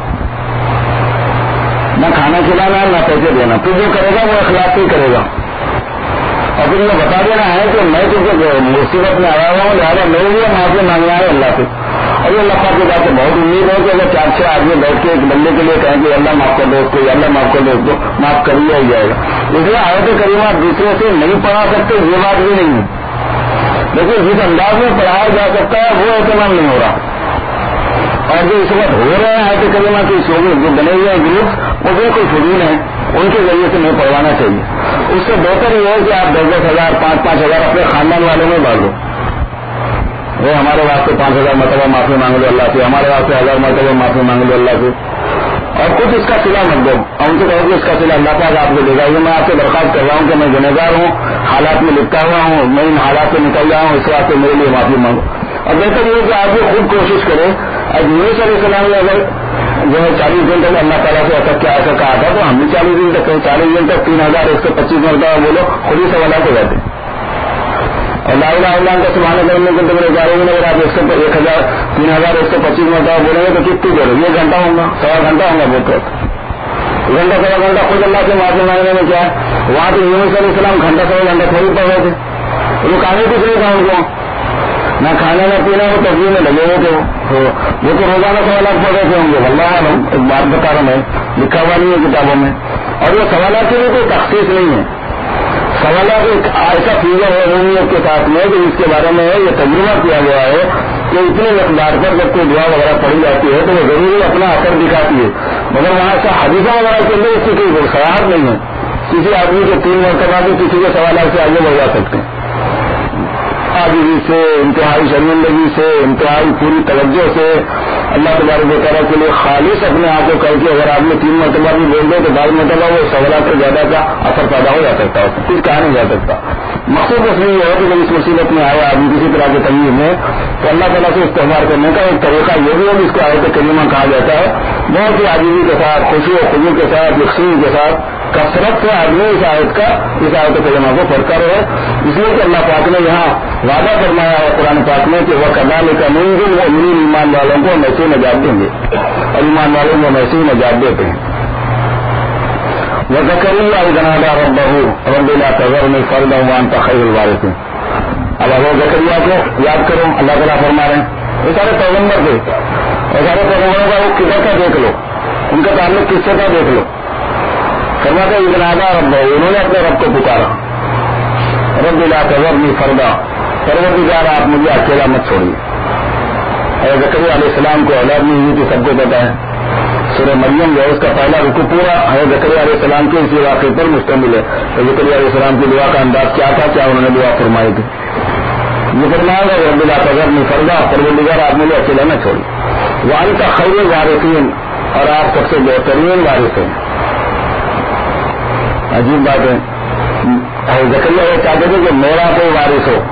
نہ کھانا کھلانا ہے نہ پیسے دینا، پھر جو کرے گا وہ اخلاق سے کرے گا، اور پھر یہ بتا دینا ہے کہ میں کیونکہ مصیبت میں آیا ہوا ہوں لہٰذا میرے لیے معافی مانگنا ہے اللہ سے، اور یہ اللہ پاک کی بات سے بہت امید ہے کہ اگر 4-6 آدمی بیٹھ کے ایک بندے کے لیے کہیں کہ اللہ معاف کر دو اس کو، اللہ معاف کر دو اس کو، معاف کر لیا ہی جائے گا۔ اس لیے آیت کریمہ دوسرے سے نہیں پڑھا سکتے یہ بات بھی نہیں ہے، لیکن جس انداز میں پڑھایا جا سکتا ہے وہ اہتمام نہیں ہو رہا، اور جو اس وقت ہو رہے ہیں آیت کریمہ کی شعبے جو بنے ہوئے ہیں گروپ وہ بالکل فضول ہیں، ان کے ذریعے سے نہیں پڑھوانا چاہیے۔ اس سے بہتر یہ ہے کہ آپ 10-10 ہزار 5-5 ہزار اپنے خاندان والوں میں بانٹ دو، وہ ہمارے واسطے 5,000 مرتبہ معافی مانگ لو اللہ سے، ہمارے واسطے 1000 مرتبہ معافی مانگ لو اللہ سے، اور کچھ اس کا صلہ مت دو، اور ان سے کہو کہ اس کا صلہ اللہ پاک آپ کو دے گا۔ یہ میں آپ سے درخواست کر رہا ہوں کہ میں گنہگار ہوں، حالات میں لپٹا ہوا ہوں، میں ان حالات سے نکل رہا ہوں، اس واسطے میرے لیے معافی مانگو۔ اور بہتر یہ کہ آپ یہ خود کوشش کریں، یونس علیہ السلام نے اگر جو ہے 40 دن تک اللہ تعالیٰ سے ایسا کہا تھا تو ہم بھی 40 دن تک 3125 مرتبہ بولو، خود ہی سوالات ہو جاتے، اور لا الہ الا انت سبحانک انی کنت من الظالمین اگر آپ 3125 مرتبہ بولیں گے تو کتنی دیر ہوگی؟ 1 گھنٹہ ہوگا، 1.25 گھنٹہ ہوگا، بہت گھنٹہ 1.25 گھنٹہ خود اللہ سے معافی مانگنے میں کیا ہے؟ وہاں تو یونس علیہ السلام گھنٹہ 1.25 گھنٹہ تھوڑی پڑھ رہے تھے، وہ کھانے کچھ نہیں تھا ان کو، نہ کھانے نہ پینا، وہ تفریح میں لگے ہوئے تھے، وہ تو روزانہ سوالات پڑھ رہے تھے ہوں گے، واللہ عالم، ایک بات بتا رہا ہوں، لکھا ہوا نہیں ہے کتابوں میں، اور یہ سوالات کی بھی کوئی تخصیص نہیں ہے، سوالات ایک ایسا فیور ہے عمومیت کے ساتھ میں کہ اس کے بارے میں یہ تجربہ کیا گیا ہے کہ اتنے مقدار پر جب کوئی دعا وغیرہ پڑھی جاتی ہے تو وہ ضروری اپنا اثر دکھاتی ہے، مگر وہاں سے حدیثہ وغیرہ کے اندر اس کی کوئی صراحت نہیں ہے، کسی آدمی کے 3 مرتبہ بھی کسی کے سوالات سے آگے بڑھ جا سکتے ہیں، آجزی سے، انتہائی شرمندگی سے، انتہائی پوری توجہ سے اللہ تبارک و تعالیٰ کے لیے خالص اپنے آپ کو کر کے اگر آدمی 3 مرتبہ بھی بول دے تو 22 مرتبہ وہ سوالات سے زیادہ کا اثر پیدا ہو جا سکتا ہے، کچھ کہا نہیں جا سکتا۔ مقصود اس لیے یہ ہے کہ جب اس مصیبت میں آیا آدمی کسی طرح کے تنگی میں تو اللہ تعالیٰ سے استغفار کرنے کا ایک طریقہ یہ بھی ہے کہ اس کو آیت کریمہ کہا جاتا ہے، بہت ہی عاجزی کے ساتھ، خوشی و خضوع کے ساتھ، یقین کے ساتھ کثرت سے آدمی اس آیت کریمہ کو پڑھتا رہے، اس لیے کہ اللہ پاک نے یہاں وعدہ فرمایا ہے قرآن پاک میں کہ وَكَذَلِكَ نُنْجِي الْمُؤْمِنِينَ، ایمان والوں کو ہم ایسے نجات دیں گے، اور ایمان والوں کو ہم ایسے ہی نجات دیتے ہیں۔ وَزَكَرِيَّا إِذْ نَادَىٰ رَبَّهُ رَبِّ لَا تَذَرْنِي فَرْدًا وَأَنتَ خَيْرُ الْوَارِثِينَ۔ اب حضرت زکریا کو یاد کرو، اللہ تعالیٰ فرما رہے ہیں یہ سارے پیغمبر تھے، اور سارے پیغمبروں کا وہ کدھر کا دیکھ لو، ان کا تعلق کس سے کا دیکھ لو، فرماتا ہے اذ نادیٰ ربہ، انہوں نے اپنے رب کو پکارا، رب لا تذرنی فردا، پروردگار آپ مجھے اکیلا مت چھوڑیے۔ اور زکریا علیہ السلام کو اولاد نہیں ہوئی تھی، سب کو پتا ہے، سورہ مریم جو ہے اس کا پہلا رکوع پورا حضرت زکریا علیہ السلام کے اسی واقعے پر مشتمل ہے۔ تو زکریا علیہ السلام کی دعا کا انداز کیا تھا، کیا انہوں نے دعا فرمائی تھی؟ یہ فرمایا گا رب لا تذرنی فردا، پروردگار آپ مجھے اکیلا نہ چھوڑیے، وانت خیر الوارثین، اور آپ سب سے بہترین وارث ہیں۔ عجیب بات ہے، زکریا یہ چاہتے تھے کہ میرا کوئی وارث ہو،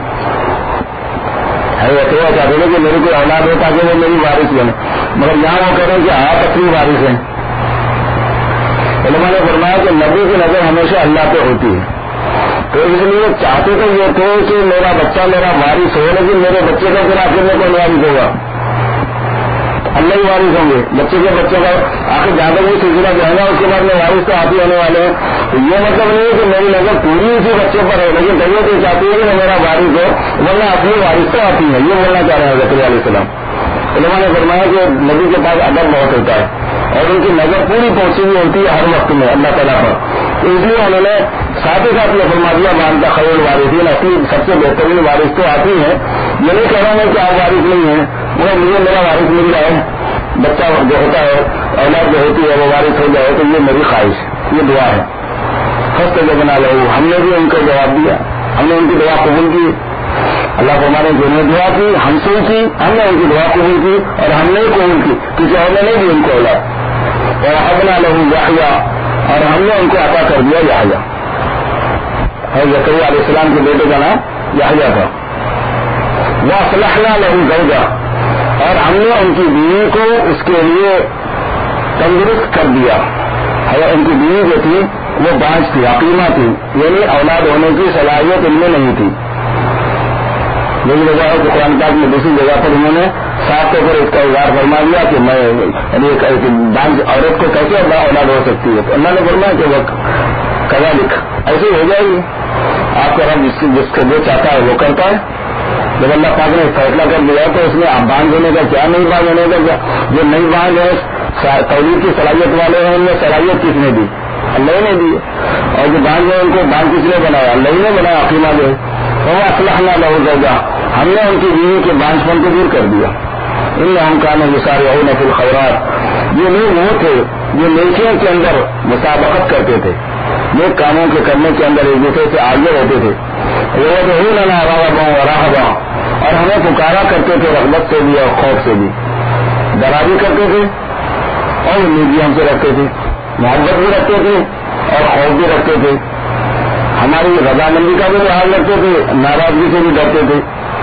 زکریا چاہتے تھے کہ میری کوئی اولاد ہو تاکہ وہ میری وارث بنے، مگر یہاں وہ کہہ رہے ہیں کہ آپ اپنی وارث ہیں۔ علماء نے فرمایا کہ نبی کی نظر ہمیشہ اللہ پہ ہوتی ہے، تو اس لیے چاہتے تو یہ تھے کہ میرا بچہ میرا وارث ہو، لیکن میرے بچے کا پھر آخر میں کون وارث ہوگا؟ اللہ ہی وارث ہوں گے، بچے کے بچے کا آخر جہاں تک یہ سلسلہ جو ہے نا اس کے بعد میں وارث تو آپ ہی ہونے والے ہیں۔ تو یہ مطلب نہیں ہے کہ میری نظر پوری اسی بچے پر ہے، لیکن طبیعت یہ چاہتی ہے کہ میرا وارث ہو، ورنہ اپنی وارث تو آتی ہے، یہ بولنا چاہ رہے ہیں زکریا علیہ السلام۔ علماء نے فرمایا کہ نبی کے پاس ادب بہت ہوتا ہے اور ان کی نظر پوری پہنچی ہوئی ہوتی ہے ہر وقت میں اللہ تعالیٰ پر. اس لیے انہوں نے ساتھ ہی ساتھ یہ فرما دیا مانتا خیر الوارثین، اصلی سب سے بہترین وارث تو آتی ہیں. یہ نہیں کہہ رہا میں کہ آپ وارث نہیں ہیں، مگر مجھے میرا وارث مل جائے، بچہ جو ہوتا ہے اولاد جو ہوتی ہے وہ وارث ہو جائے تو یہ میری خواہش، یہ دعا ہے. فسٹ جو بنا لو، ہم نے بھی ان کو جواب دیا، ہم نے ان کی دعا قبول کی. اللہ فرمانے جو انہوں نے دعا کی ہم سے کی، ہم نے ان کی دعا قبول کی اور ہم نے قبول کی کسی اور نے نہیں دی ان کو اولاد. اور وهبنا له یحییٰ، اور ہم نے ان کو عطا کر دیا یحییٰ. اور زکریا علیہ السلام کے بیٹے کا نام یحییٰ تھا. واصلحنا له زوجہ، اور ہم نے ان کی بیوی کو اس کے لیے تندرست کر دیا. ان کی بیوی جو تھی وہ بانج تھی، عقیمہ تھی، یعنی اولاد ہونے کی صلاحیت ان میں نہیں تھی. یہی وجہ ہے کہ قرآن پاک میں دوسری جگہ پر انہوں نے صاف طور پر اس کا اظہار فرما دیا کہ میں یعنی بانج عورت کو کیسے اولاد ہو سکتی ہے. تو اللہ نے فرمایا کہ وہ کذالک ایسے ہو جائے گی. آپ کا رب جس کو جو چاہتا ہے وہ کرتا ہے. جب اللہ پاک نے فیصلہ کر دیا تو اس میں آپ بانج ہونے کا کیا، نہیں بانج ہونے کا کیا. جو نہیں بانج ہے تولید کی صلاحیت والے ہیں، ان میں صلاحیت کس نے دی؟ اللہ نے دی. اور جو بانج ہے ان کو بانج کس نے بنایا؟ اللہ نے بنایا. عقیمہ جو ہے وہ اصلحنا له زوجہ، ہم نے ان کی بیوی کے بانج پن کو دور کر دیا. انہم کانوا یسارعون فی الخیرات، یہ لوگ وہ تھے جو نیکیوں کے اندر مسابقت کرتے تھے، نیک کاموں کے کرنے کے اندر ایک دوسرے سے آگے رہتے تھے. وَيَدْعُونَنَا رَغَبًا وَرَهْبًا، اور ہمیں پکارا کرتے تھے رغبت سے بھی اور خوف سے بھی. ڈرا بھی کرتے تھے اور امید بھی ہم سے رکھتے تھے، محبت بھی رکھتے تھے اور خوف بھی رکھتے تھے. ہماری رضامندی کا بھی لحاظ رکھتے تھے، ناراضگی سے بھی ڈرتے تھے.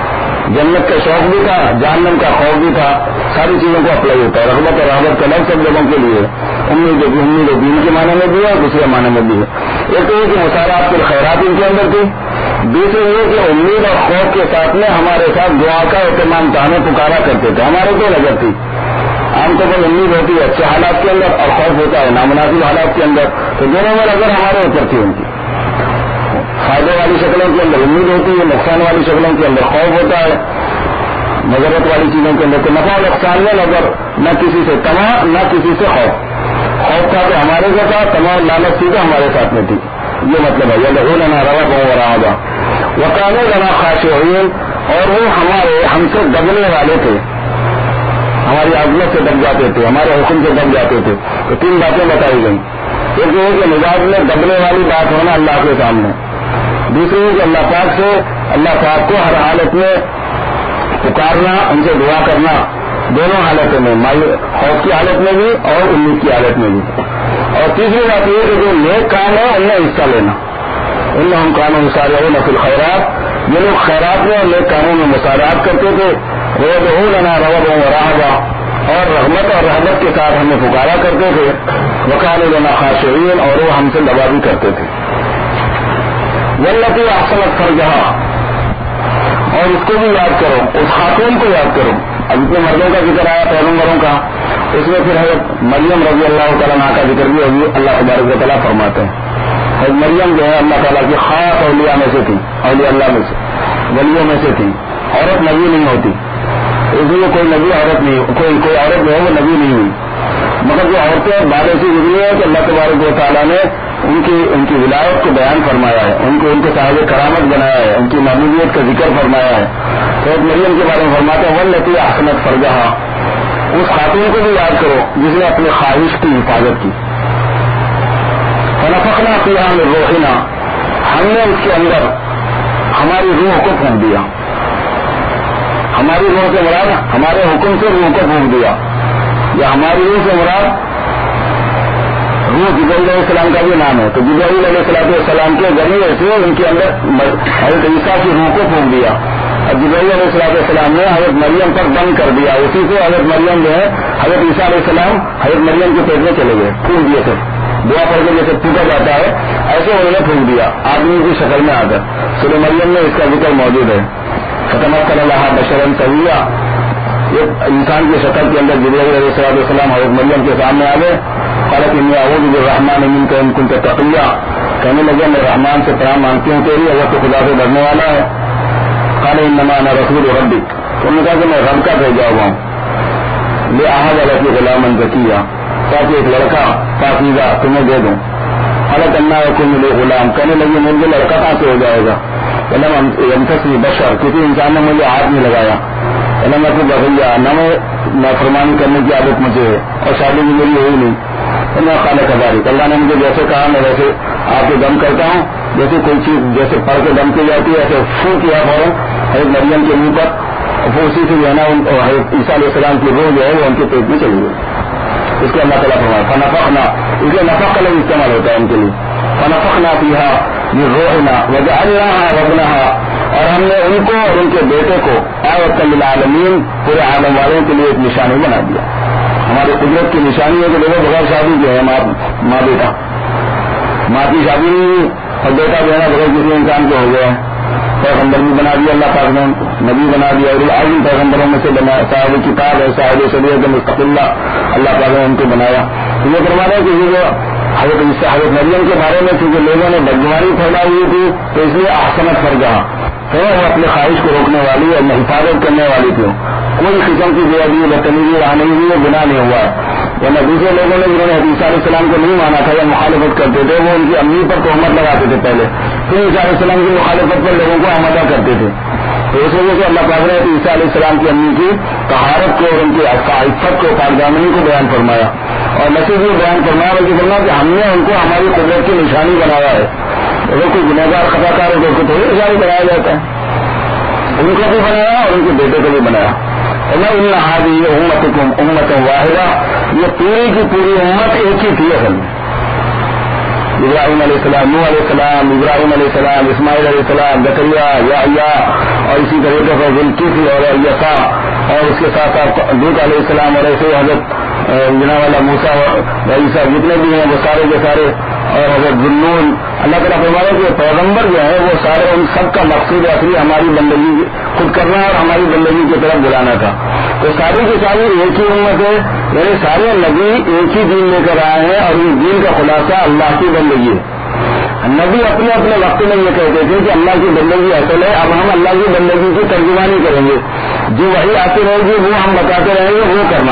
جنت کا شوق بھی تھا، جہنم کا خوف بھی تھا. ساری چیزوں کو اپلائی ہوتا ہے. رغبت اور رغبت کا لفظ سب لوگوں کے لیے امید دین کے معنی میں بھی ہے اور دوسرے معنی میں بھی ہے. ایک تو یہ کہ مسارعات کے خیرات ان کے اندر تھی، دوسرے یہ کہ امید اور خوف کے ساتھ میں ہمارے ساتھ دعا کا اہتمام تھا، ہمیں پکارا کرتے تھے. ہمارے کو نظر تھی عام طور پر امید ہوتی ہے اچھے حالات کے اندر اور خوف ہوتا ہے نامناسب حالات کے اندر. تو دونوں میں نظر ہمارے اوپر تھی. ان کی فائدے والی شکلوں کے اندر امید ہوتی ہے، نقصان والی شکلوں کے اندر خوف ہوتا ہے. مضرت والی چیزوں کے اندر تو نفع و نقصان میں نظر، نہ کسی سے طمع نہ کسی سے خوف. خوف تھا کہ ہمارے کے ساتھ، طمع اور لالچ تھی تو ہمارے ساتھ میں تھی. یہ مطلب ہے یدعوننا رغبا ورهبا وكانوا لنا خاشعين، اور وہ ہم سے دبنے والے تھے، ہماری عظمت سے دب جاتے تھے، ہمارے حکم سے دب جاتے تھے. تو تین باتیں بتائی گئی. ایک یہ کہ مزاج میں دبنے والی بات ہونا اللہ کے سامنے. دوسری کہ اللہ پاک سے اللہ پاک کو ہر حالت میں پکارنا، ان سے دعا کرنا، دونوں حالتوں میں، خوف کی حالت میں بھی اور امید کی حالت میں بھی. اور تیسری بات یہ کہ جو نیک کام ہے ان میں حصہ لینا. انہم کانوا یسارعون فی الخیرات، یہ لوگ خیرات میں اور نیک کاموں میں مسارعات کرتے تھے. وَيَدْعُونَنَا رَغَبًا وَرَهْبًا، اور رحمت اور رحمت کے ساتھ ہمیں پکارا کرتے تھے. وَكَانُوا لَنَا خَاشِعِينَ، اور وہ ہم سے دبا بھی کرتے تھے. وَالَّتِي أَحْصَنَتْ فَرْجَهَا، اور اس کو بھی یاد کرو، اس خاتون کو یاد کرو. اب اتنے مردوں کا ذکر آیا پیغمبروں کا، اس میں پھر حضرت مریم رضی اللہ تعالیٰ عنہا کا ذکر بھی ہوگی. اللہ تبارک و تعالیٰ فرماتے ہیں حضرت مریم جو ہے اللہ تعالیٰ کی خاص اولیاء میں سے تھی، اولیاء اللہ میں سے، ولیوں میں سے تھی. عورت نبی نہیں ہوتی، اس لیے کوئی نبی عورت نہیں، کوئی عورت جو ہے وہ نبی نہیں ہوئی. مگر جو عورتیں بعد ایسی گزری ہے کہ اللہ تبارک و تعالیٰ نے ان کی ولایت کو بیان فرمایا ہے، ان کو صاحب کرامت بنایا ہے، ان کی معمولیت کا ذکر فرمایا ہے. حضرت مریم کے بارے میں فرماتے ہیں واللتی احسنت فرجہا، اس خاتون کو بھی یاد کرو جس نے اپنی خواہش کی حفاظت کی. فنفخنا فیہا من روحنا، ہم نے اس کے اندر ہماری روح کو پھونک دیا. ہماری روح سے مراد ہمارے حکم سے روح کو پھونک دیا، یا ہماری روح سے مراد روح جبرائیل علیہ السلام کا بھی نام ہے. تو جبرائیل علیہ السلام کے ذریعے سے ان کے اندر حضرت عیسیٰ کی روح کو پھونک دیا. اور جبرائیل علیہ السلام نے حضرت مریم پر بند کر دیا. اسی سے حضرت مریم جو ہے حضرت عیسیٰ علیہ السلام حضرت مریم کے پیٹ میں چلے گئے، پھونک دیے تھے. دعا پڑھ کے جیسے پھونکا جاتا ہے ایسے انہوں نے پھونک دیا آدمی کی شکل میں آ کر. سورہ مریم میں اس کا ذکر موجود ہے. فتمثل لها بشرا سویا، ایک انسان کی شکل کے اندر جبرائیل علیہ السلام حضرت مریم کے سامنے آ گئے. قالت انی اعوذ بالرحمن منک ان کنت تقیا، کہنے لگے میں رحمان سے پناہ مانگتی ہوں تیری اگر تو خدا سے ڈرنے والا ہے. قال انما انا رسول ربک، انہوں نے کہا کہ میں رب کا بھیجا ہوا ہوں. لے احد علیہ کی غلام ذکیہ، تاکہ ایک لڑکا پاکیزہ تمہیں دے دوں. حالت اللہ کو ملے غلام، کہنے لگے مجھے لڑکا کہاں سے ہو جائے گا؟ انتسمی بشر، کسی انسان نے مجھے ہاتھ نہیں لگایا. علم کو بغیا نہ میں نافرمانی کرنے کی عادت مجھے ہے اور شادی بھی میری ہوئی نہیں. میں خالہ کباری، اللہ نے مجھے جیسے کہا میں ویسے آپ کو دم کرتا ہوں، جیسے کوئی چیز جیسے پڑھ کے دم کی جاتی ہے ایسے فو کیا فوراً حضرت مریم کے منہ پر، وہ اسی سے جو ہے نا حضرت عیسیٰ علیہ السلام کی روح جو ہے وہ ان کے پیٹ میں چلی گئی. اس کو اللہ تعالیٰ فرمایا فنفخنا، اس لیے نفخ کا لفظ استعمال ہوتا ہے ان کے لیے. فنفخنا فیہا من روحنا وجعلناها وابنها، اور ہم نے ان کو اور ان کے بیٹے کو آیۃ للعالمین، پورے عالم والوں کے لیے ایک نشانی بنا دیا. ہماری قدرت کی نشانی ہے کہ دیکھو بغیر شادی جو ہے ماں بیٹا، ماں کی شادی نہیں ہوئی اور بیٹا جو ہے نا بغیر کسی انسان کے ہو گیا. پیغمبر بھی بنا دیا اللہ پاک نے، نبی بنا دیا، اور عظیم پیغمبروں میں سے بنا، صاحب کتاب ہے، صاحب شریعت مستقلہ اللہ پاک نے ان کو بنایا. تو یہ فرما رہے کہ یہ جو حضرت مریم کے بارے میں چونکہ لوگوں نے بدگمانی پھیلائی ہوئی تھی تو اس لیے احسنت پر جہاں وہ اپنے خواہش کو روکنے والی اور حفاظت کرنے والی تھی. کوئی قسم کی بے ادبی بدتمیزی وہاں نہیں ہوئی، گناہ نہیں ہوا. ورنہ دوسرے لوگوں نے جنہوں نے عیسیٰ علیہ السلام کو نہیں مانا تھا یا مخالفت کرتے تھے وہ ان کی امی پر تہمت لگاتے تھے پہلے، پھر عیسیٰ علیہ السلام کی مخالفت پر لوگوں کو آمادہ کرتے تھے. تو اس وجہ سے اللہ پاک نے عیسیٰ علیہ السلام کی امی کی طہارت کو اور ان کی عفت کو، پاکدامنی کو بیان فرمایا. اور نہ صرف یہ بیان فرمایا بلکہ فرمایا کہ ہم نے ان کو ہماری قدرت کی نشانی بنایا ہے. اگر کوئی گنہگار خطا کار ہے تو اس کو تھوڑی نشانی بنایا جاتا ہے. ان کو بھی بنایا اور ان کے بیٹے کو بھی بنایا. ان هذه امتکم امۃ واحدہ، یہ پوری کی پوری امت ایک ہی تھی اصل میں. ابراہیم علیہ السلام، نوح علیہ السلام، ابراہیم علیہ السلام، اسماعیل علیہ السلام، زکریا، یحییٰ، اور اسی طریقے سے ذوالکفل اور یسع، اور اس کے ساتھ ساتھ لوط علیہ السلام، اور ایسے حضرت جناب والا موسیٰ اور عیسیٰ جتنے بھی ہیں وہ سارے کے سارے، اور حضرت ذوالنون. اللہ تعالیٰ فرمایا کہ پیغمبر جو ہے وہ سارے ان سب کا مقصود اصلی ہماری بندگی خود کرنا اور ہماری بندگی کی طرف بلانا تھا. تو ساری کی ساری ایک ہی امت ہے، یعنی سارے نبی ایک ہی دین لے کر آئے ہیں اور اس دین کا خلاصہ اللہ کی بندگی ہے. نبی اپنے اپنے وقت میں یہ کہتے تھے کہ اللہ کی بندگی اصل ہے، اب ہم اللہ کی بندگی کی ترجمانی کریں گے، جو وہی آتی رہے گی وہ ہم بتاتے رہیں گے وہ کرنا.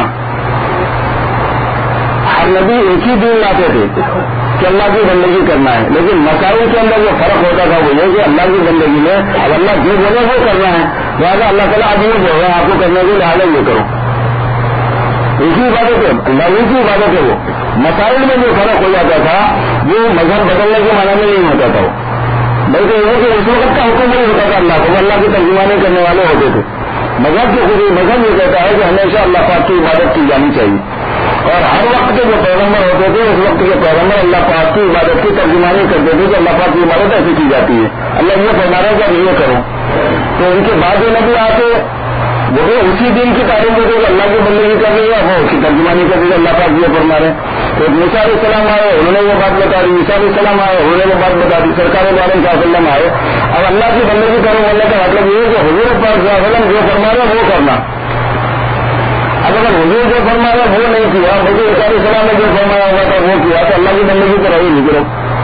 ہر نبی ایک ہی دین لاتے تھے کہ اللہ کی بندگی کرنا ہے، لیکن مسائل کے اندر جو فرق ہوتا تھا وہ یہ کہ اللہ کی بندگی میں اب اللہ جو بولے وہ کرنا ہے، لہٰذا اللہ تعالیٰ اب یہ بول رہا ہے آپ کو کرنے کے لہٰذا یہ کرو. ایک ہی عبادت ہے، اللہ ایک ہی عبادت ہے. وہ مسائل میں جو فرق ہو جاتا تھا وہ مذہب بدلنے کے معنی میں نہیں ہوتا تھا، بلکہ یہ کہ اس وقت کا حکم نہیں ہوتا تھا اللہ کو، وہ اللہ کی ترجمانی کرنے والے ہوتے تھے. مذہب کی خود مذہب یہ کہتا ہے کہ ہمیشہ اللہ پاک کی عبادت کی جانی چاہیے، اور ہر وقت کے جو پیغمبر ہوتے تھے اس وقت کے پیغمبر اللہ پاک کی عبادت کی ترجمانی کرتے تھے کہ اللہ پاک کی عبادت ایسے کی جاتی ہے، اللہ یہ فرما رہا ہے کہ اب یہ کرو. تو ان کے بعد جو نبی آتے وہ بھی اسی دین کی تعلیم دیتے کہ اللہ کی بندگی کر رہی ہے، وہ اس کی ترجمانی کرتے اللہ پاک یہ فرما رہے ہیں. تو موسیٰ علیہ السلام آئے انہوں نے وہ بات بتا دی، عیسیٰ علیہ السلام آئے انہوں نے وہ بات بتا دی، سرکار علیہ وسلم آئے. اب اللہ کی بندگی کرو اللہ کا مطلب یہ ہے کہ حضور پاک صلی اللہ علیہ وسلم جو فرما رہے وہ کرنا. اب اگر حضور جو فرما رہا وہ نہیں کیا، حضور عیسیٰ علیہ السلام نے جو فرمایا ہوا تھا وہ کیا، تو اللہ کی بندگی تو رہی نہیں کرو.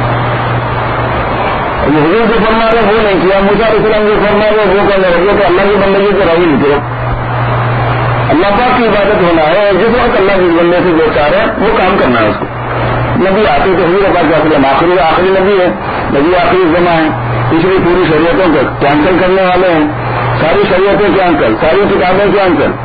حضور جو فرما رہے وہ نہیں کیا، موسیٰ علیہ السلام جو فرما رہے وہ کرنے لگے، تو اللہ کی بندگی تو رہی نہیں کرو. اللہ پاک کی عبادت ہونا ہے، اور جس وقت اللہ کی بندے سے جو چاہ رہے ہیں وہ کام کرنا ہے. اس کو نبی آتے تو حضور پاک صلی اللہ علیہ وسلم آخری نبی ہے، نبی آخری زماں ہے، پچھلی پوری شریعتوں کو کینسل کرنے والے ہیں، ساری شریعتیں کینسل، ساری کتابیں کینسل.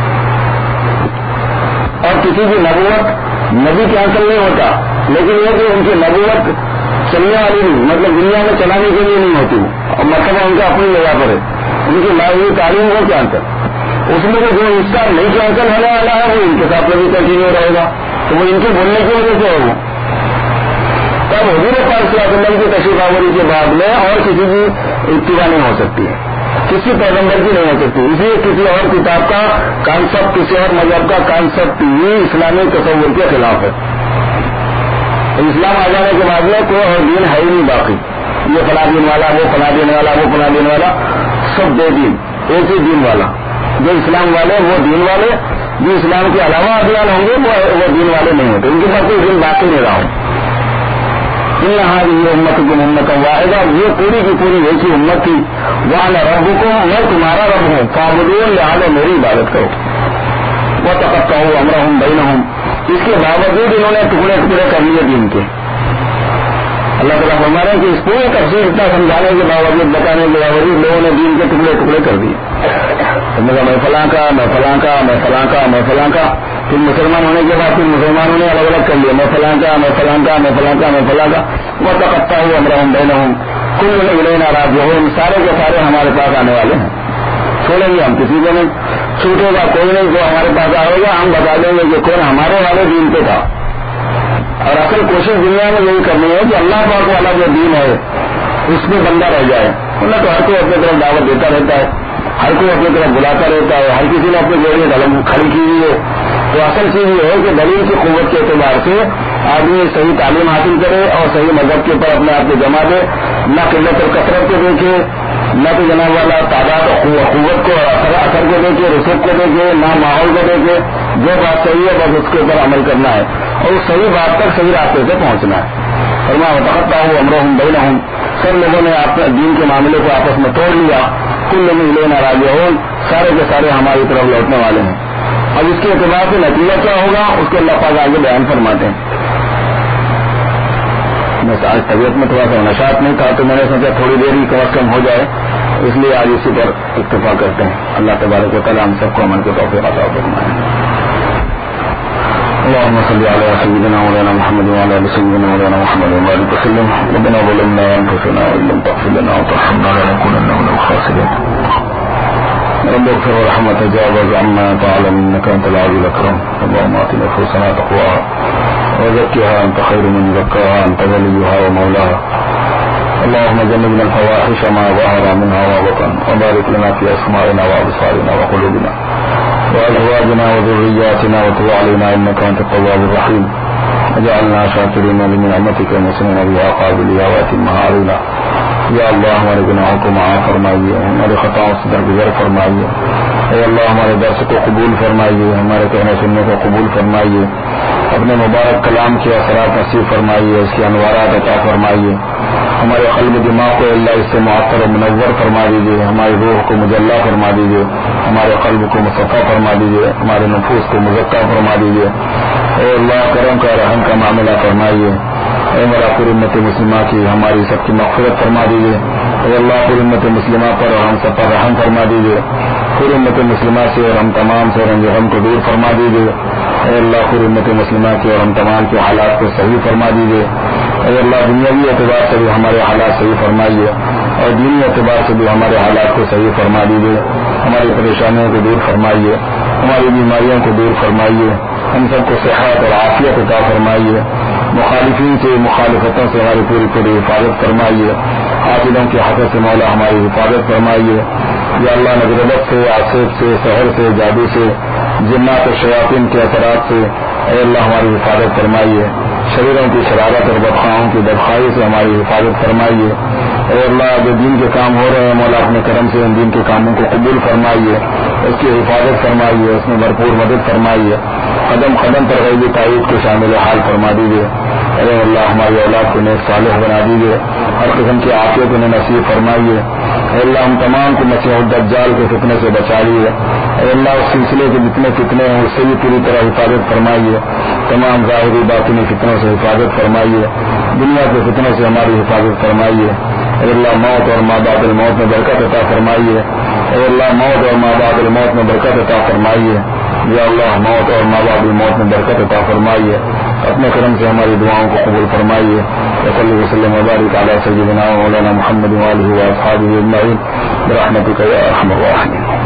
اور کسی کی نبوت نبی کینسل نہیں ہوتا، لیکن یہ کہ ان کی نبوت چلنے والی نہیں، مطلب دنیا میں چلانے کے لیے نہیں ہوتی، اور مرتبہ ان کا اپنی جگہ پر ہے. ان کی لائی ہوئی تعلیم وہ کینسل، اس میں جو حصہ نہیں کینسل ہونے والا ہے وہ ان کے ساتھ بھی کنٹینیو رہے گا، تو وہ ان کے بولنے کی وجہ سے ہے. وہ تب حضور پاک صلی اللہ علیہ وسلم کی تشریف آوری کے بعد میں اور کسی کی اتباع نہیں ہو سکتی ہے، کسی پیغمبر کی نہیں ہو سکتی. اسی کسی اور کتاب کا کانسیپٹ، کسی اور مذہب کا کانسیپٹ ہی اسلامی تصور کے خلاف ہے. اسلام آ جانے کے بعد میں کوئی اور دین ہے ہی نہیں باقی. یہ فلاں دین والا، وہ فلاں دین والا، وہ فلاں دین والا، سب دو دین، ایک ہی دین والا. جو اسلام والے وہ دین والے، جو اسلام کے علاوہ ادیان ہوں گے وہ دین والے نہیں ہوتے، ان کے پاس کوئی دین باقی نہیں رہا ہوں. امتکم امۃ واحدہ، یہ پوری کی پوری ایک ہی امت تھی. وانا ربکم، میں تمہارا رب ہوں، فاعبدون، لہٰذا میری عبادت کرو. وتقطعوا امرهم بينهم، اس کے باوجود انہوں نے ٹکڑے ٹکڑے کر لیے دین کے. اللہ تعالیٰ فرما رہے ہیں کہ اس پورے تفصیل اتنا سمجھانے کے باوجود بتانے کے باوجود لوگوں نے دین کے ٹکڑے ٹکڑے کر دیے. میں فلاں کا میں فلاں کا میں فلاں کا میں فلاں کا، پھر مسلمان ہونے کے بعد پھر مسلمانوں نے الگ الگ کر لیا، میں فلاں کا میں فلاں کا میں فلاں کا میں فلاں کا. وتقطعوا امرهم بينهم كل الینا راجعون، سارے کے سارے ہمارے پاس آنے والے ہیں. چھوڑیں گے ہم کسی کو نہیں، چھوٹے گا کوئی نہیں. جو ہمارے پاس آئے گا ہم بتا دیں گے کہ کون ہمارے والے دین پہ تھا. اور اصل کوشش دنیا میں یہی کرنی ہے کہ اللہ پاک والا جو دین ہے اس میں بندہ رہ جائے. اللہ تو ہر کوئی اپنی طرف دعوت دیتا رہتا ہے، ہر کوئی اپنی طرف بلاتا رہتا ہے، ہر کسی نے اپنے جوڑے میں ڈھلم کھڑی کی ہوئی ہے. تو اصل چیز یہ ہے کہ دلیل کی قوت کے اعتبار سے آدمی صحیح تعلیم حاصل کرے اور صحیح مذہب کے اوپر اپنے آپ کو جما دے، نہ قلت اور کثرت کو دیکھے، نہ تو جناب والا تعداد اور قوت کو اثر کو دیکھے، رسوخ کو دیکھے، نہ ماحول کو دیکھے. جو بات صحیح ہے بس اس کے اوپر عمل کرنا ہے اور اس صحیح بات تک صحیح راستے سے پہنچنا ہے. فرمایا وتقطعوا امرهم بينهم، سب لوگوں نے اپنے دین کے معاملے کو آپس میں توڑ لیا. كل الینا راجعون، سارے کے سارے ہماری طرف لوٹنے والے ہیں. اب اس کے اعتبار سے نتیجہ کیا ہوگا اس کو اللہ پاک آگے بیان فرماتے ہیں. میں آج طبیعت میں تھوڑا سا نشاط نہیں تھا تو میں نے سوچا تھوڑی دیر ہی کم از کم ہو جائے، اس لیے آج اسی پر اکتفا کرتے ہیں. اللہ تبارک و تعالی ہم سب کو عمل کے توفیق عطا فرمائے. اللهم صل على سيدنا مولانا محمد وعلى ال سيدنا مولانا محمد وبارك وسلم. ربنا ظلمنا انفسنا وان لم تغفر لنا وترحمنا لنكونن من الخاسرين. رب اغفر وارحم وتجاوز عما تعلم انك انت العزيز الاكرم. اللهم آت نفوسنا تقواها وزكها انت خير من زكاها انت وليها ومولاها. اللهم جنبنا الفواحش ما ظهر منها وبطن، وبارك لنا في اسماعنا وابصارنا وقلوبنا وازواجنا وذرياتنا وتب علينا انك انت التواب الرحيم. وجعلنا شاكرين لنعمتك ومسلمين بها قابلها واتمها علينا. یا اللہ ہمارے گناہوں کو معاف فرمائیے، ہمارے خطاؤں سے درگزر فرمائیے. اے اللہ ہمارے درس کو قبول فرمائیے، ہمارے کہنے سننے کو قبول فرمائیے. اپنے مبارک کلام کے اثرات نصیب فرمائیے، اس کے انوارات عطا فرمائیے. ہمارے قلب دماغ کو اللہ اس سے معطر و منور فرما دیجیے، ہماری روح کو مجلہ فرما دیجیے، ہمارے قلب کو مصفا فرما دیجیے، ہمارے نفوس کو مزکہ فرما دیجیے. اے اللہ کرم کا رحم کا معاملہ فرمائیے. اے میرا پوری امت مسلمہ کی ہماری سب کی مغفرت فرما دیجیے. اے اللہ پوری امت مسلمہ پر اور ہم سب پر رحم فرما دیجیے. پوری امت مسلمہ سے اور ہم تمام سے رنج غم کو دور فرما دیجیے. اے اللہ پوری امت مسلمہ کی اور ہم تمام کے حالات کو صحیح فرما دیجیے. اے اللہ دنیاوی اعتبار سے بھی ہمارے حالات صحیح فرمائیے اور دینی اعتبار سے بھی ہمارے حالات کو صحیح فرما دیجیے. ہماری پریشانیوں کو دور فرمائیے، ہماری بیماریوں کو دور فرمائیے. ہم سب کو صحت اور عافیت عطا فرمائیے. مخالفین سے مخالفتوں سے ہماری پوری پوری حفاظت فرمائیے. حاصلوں کے حق سے مولا ہماری حفاظت فرمائیے. یا اللہ نظربت سے، آصف سے، سحر سے، جادو سے، جنات اور شیاطین کے اثرات سے اے اللہ ہماری حفاظت فرمائیے. شریروں کی شرارت اور بدخواہوں کی بدخواہی سے ہماری حفاظت فرمائیے. اے اللہ جو دین کے کام ہو رہے ہیں مولا اپنے کرم سے ان دین کے کاموں کو قبول فرمائیے، اس کی حفاظت فرمائیے، اس میں بھرپور مدد فرمائیے. قدم قدم پر غیبی تائید کو شامل حال فرما دیجیے. اے اللہ ہماری اولاد کو نیک صالح بنا دیجیے، ہر قسم کی عافیت انہیں نصیب فرمائیے. اے اللہ ہم تمام کو مسیح الدجال کے فتنے سے بچا لیے. اے اللہ اس سلسلے کے جتنے فتنے ہیں اس سے بھی پوری طرح حفاظت فرمائیے. تمام ظاہری باطنی فتنوں سے حفاظت فرمائیے. دنیا کے فتنوں سے ہماری حفاظت فرمائیے. اے اللہ موت اور ماں بعد الموت میں برکت عطا فرمائیے. اے اللہ موت اور ماں بعد الموت میں برکت عطا فرمائیے. یا اللہ موت اور ماں بعد الموت میں برکت عطا فرمائیے. اپنے کرم سے ہماری دعاؤں کو قبول فرمائیے. صلی اللہ وسلم وبارک علی سیدنا مولانا محمد وآلہ واصحابہ اجمعین برحمتک یا ارحم الراحمین.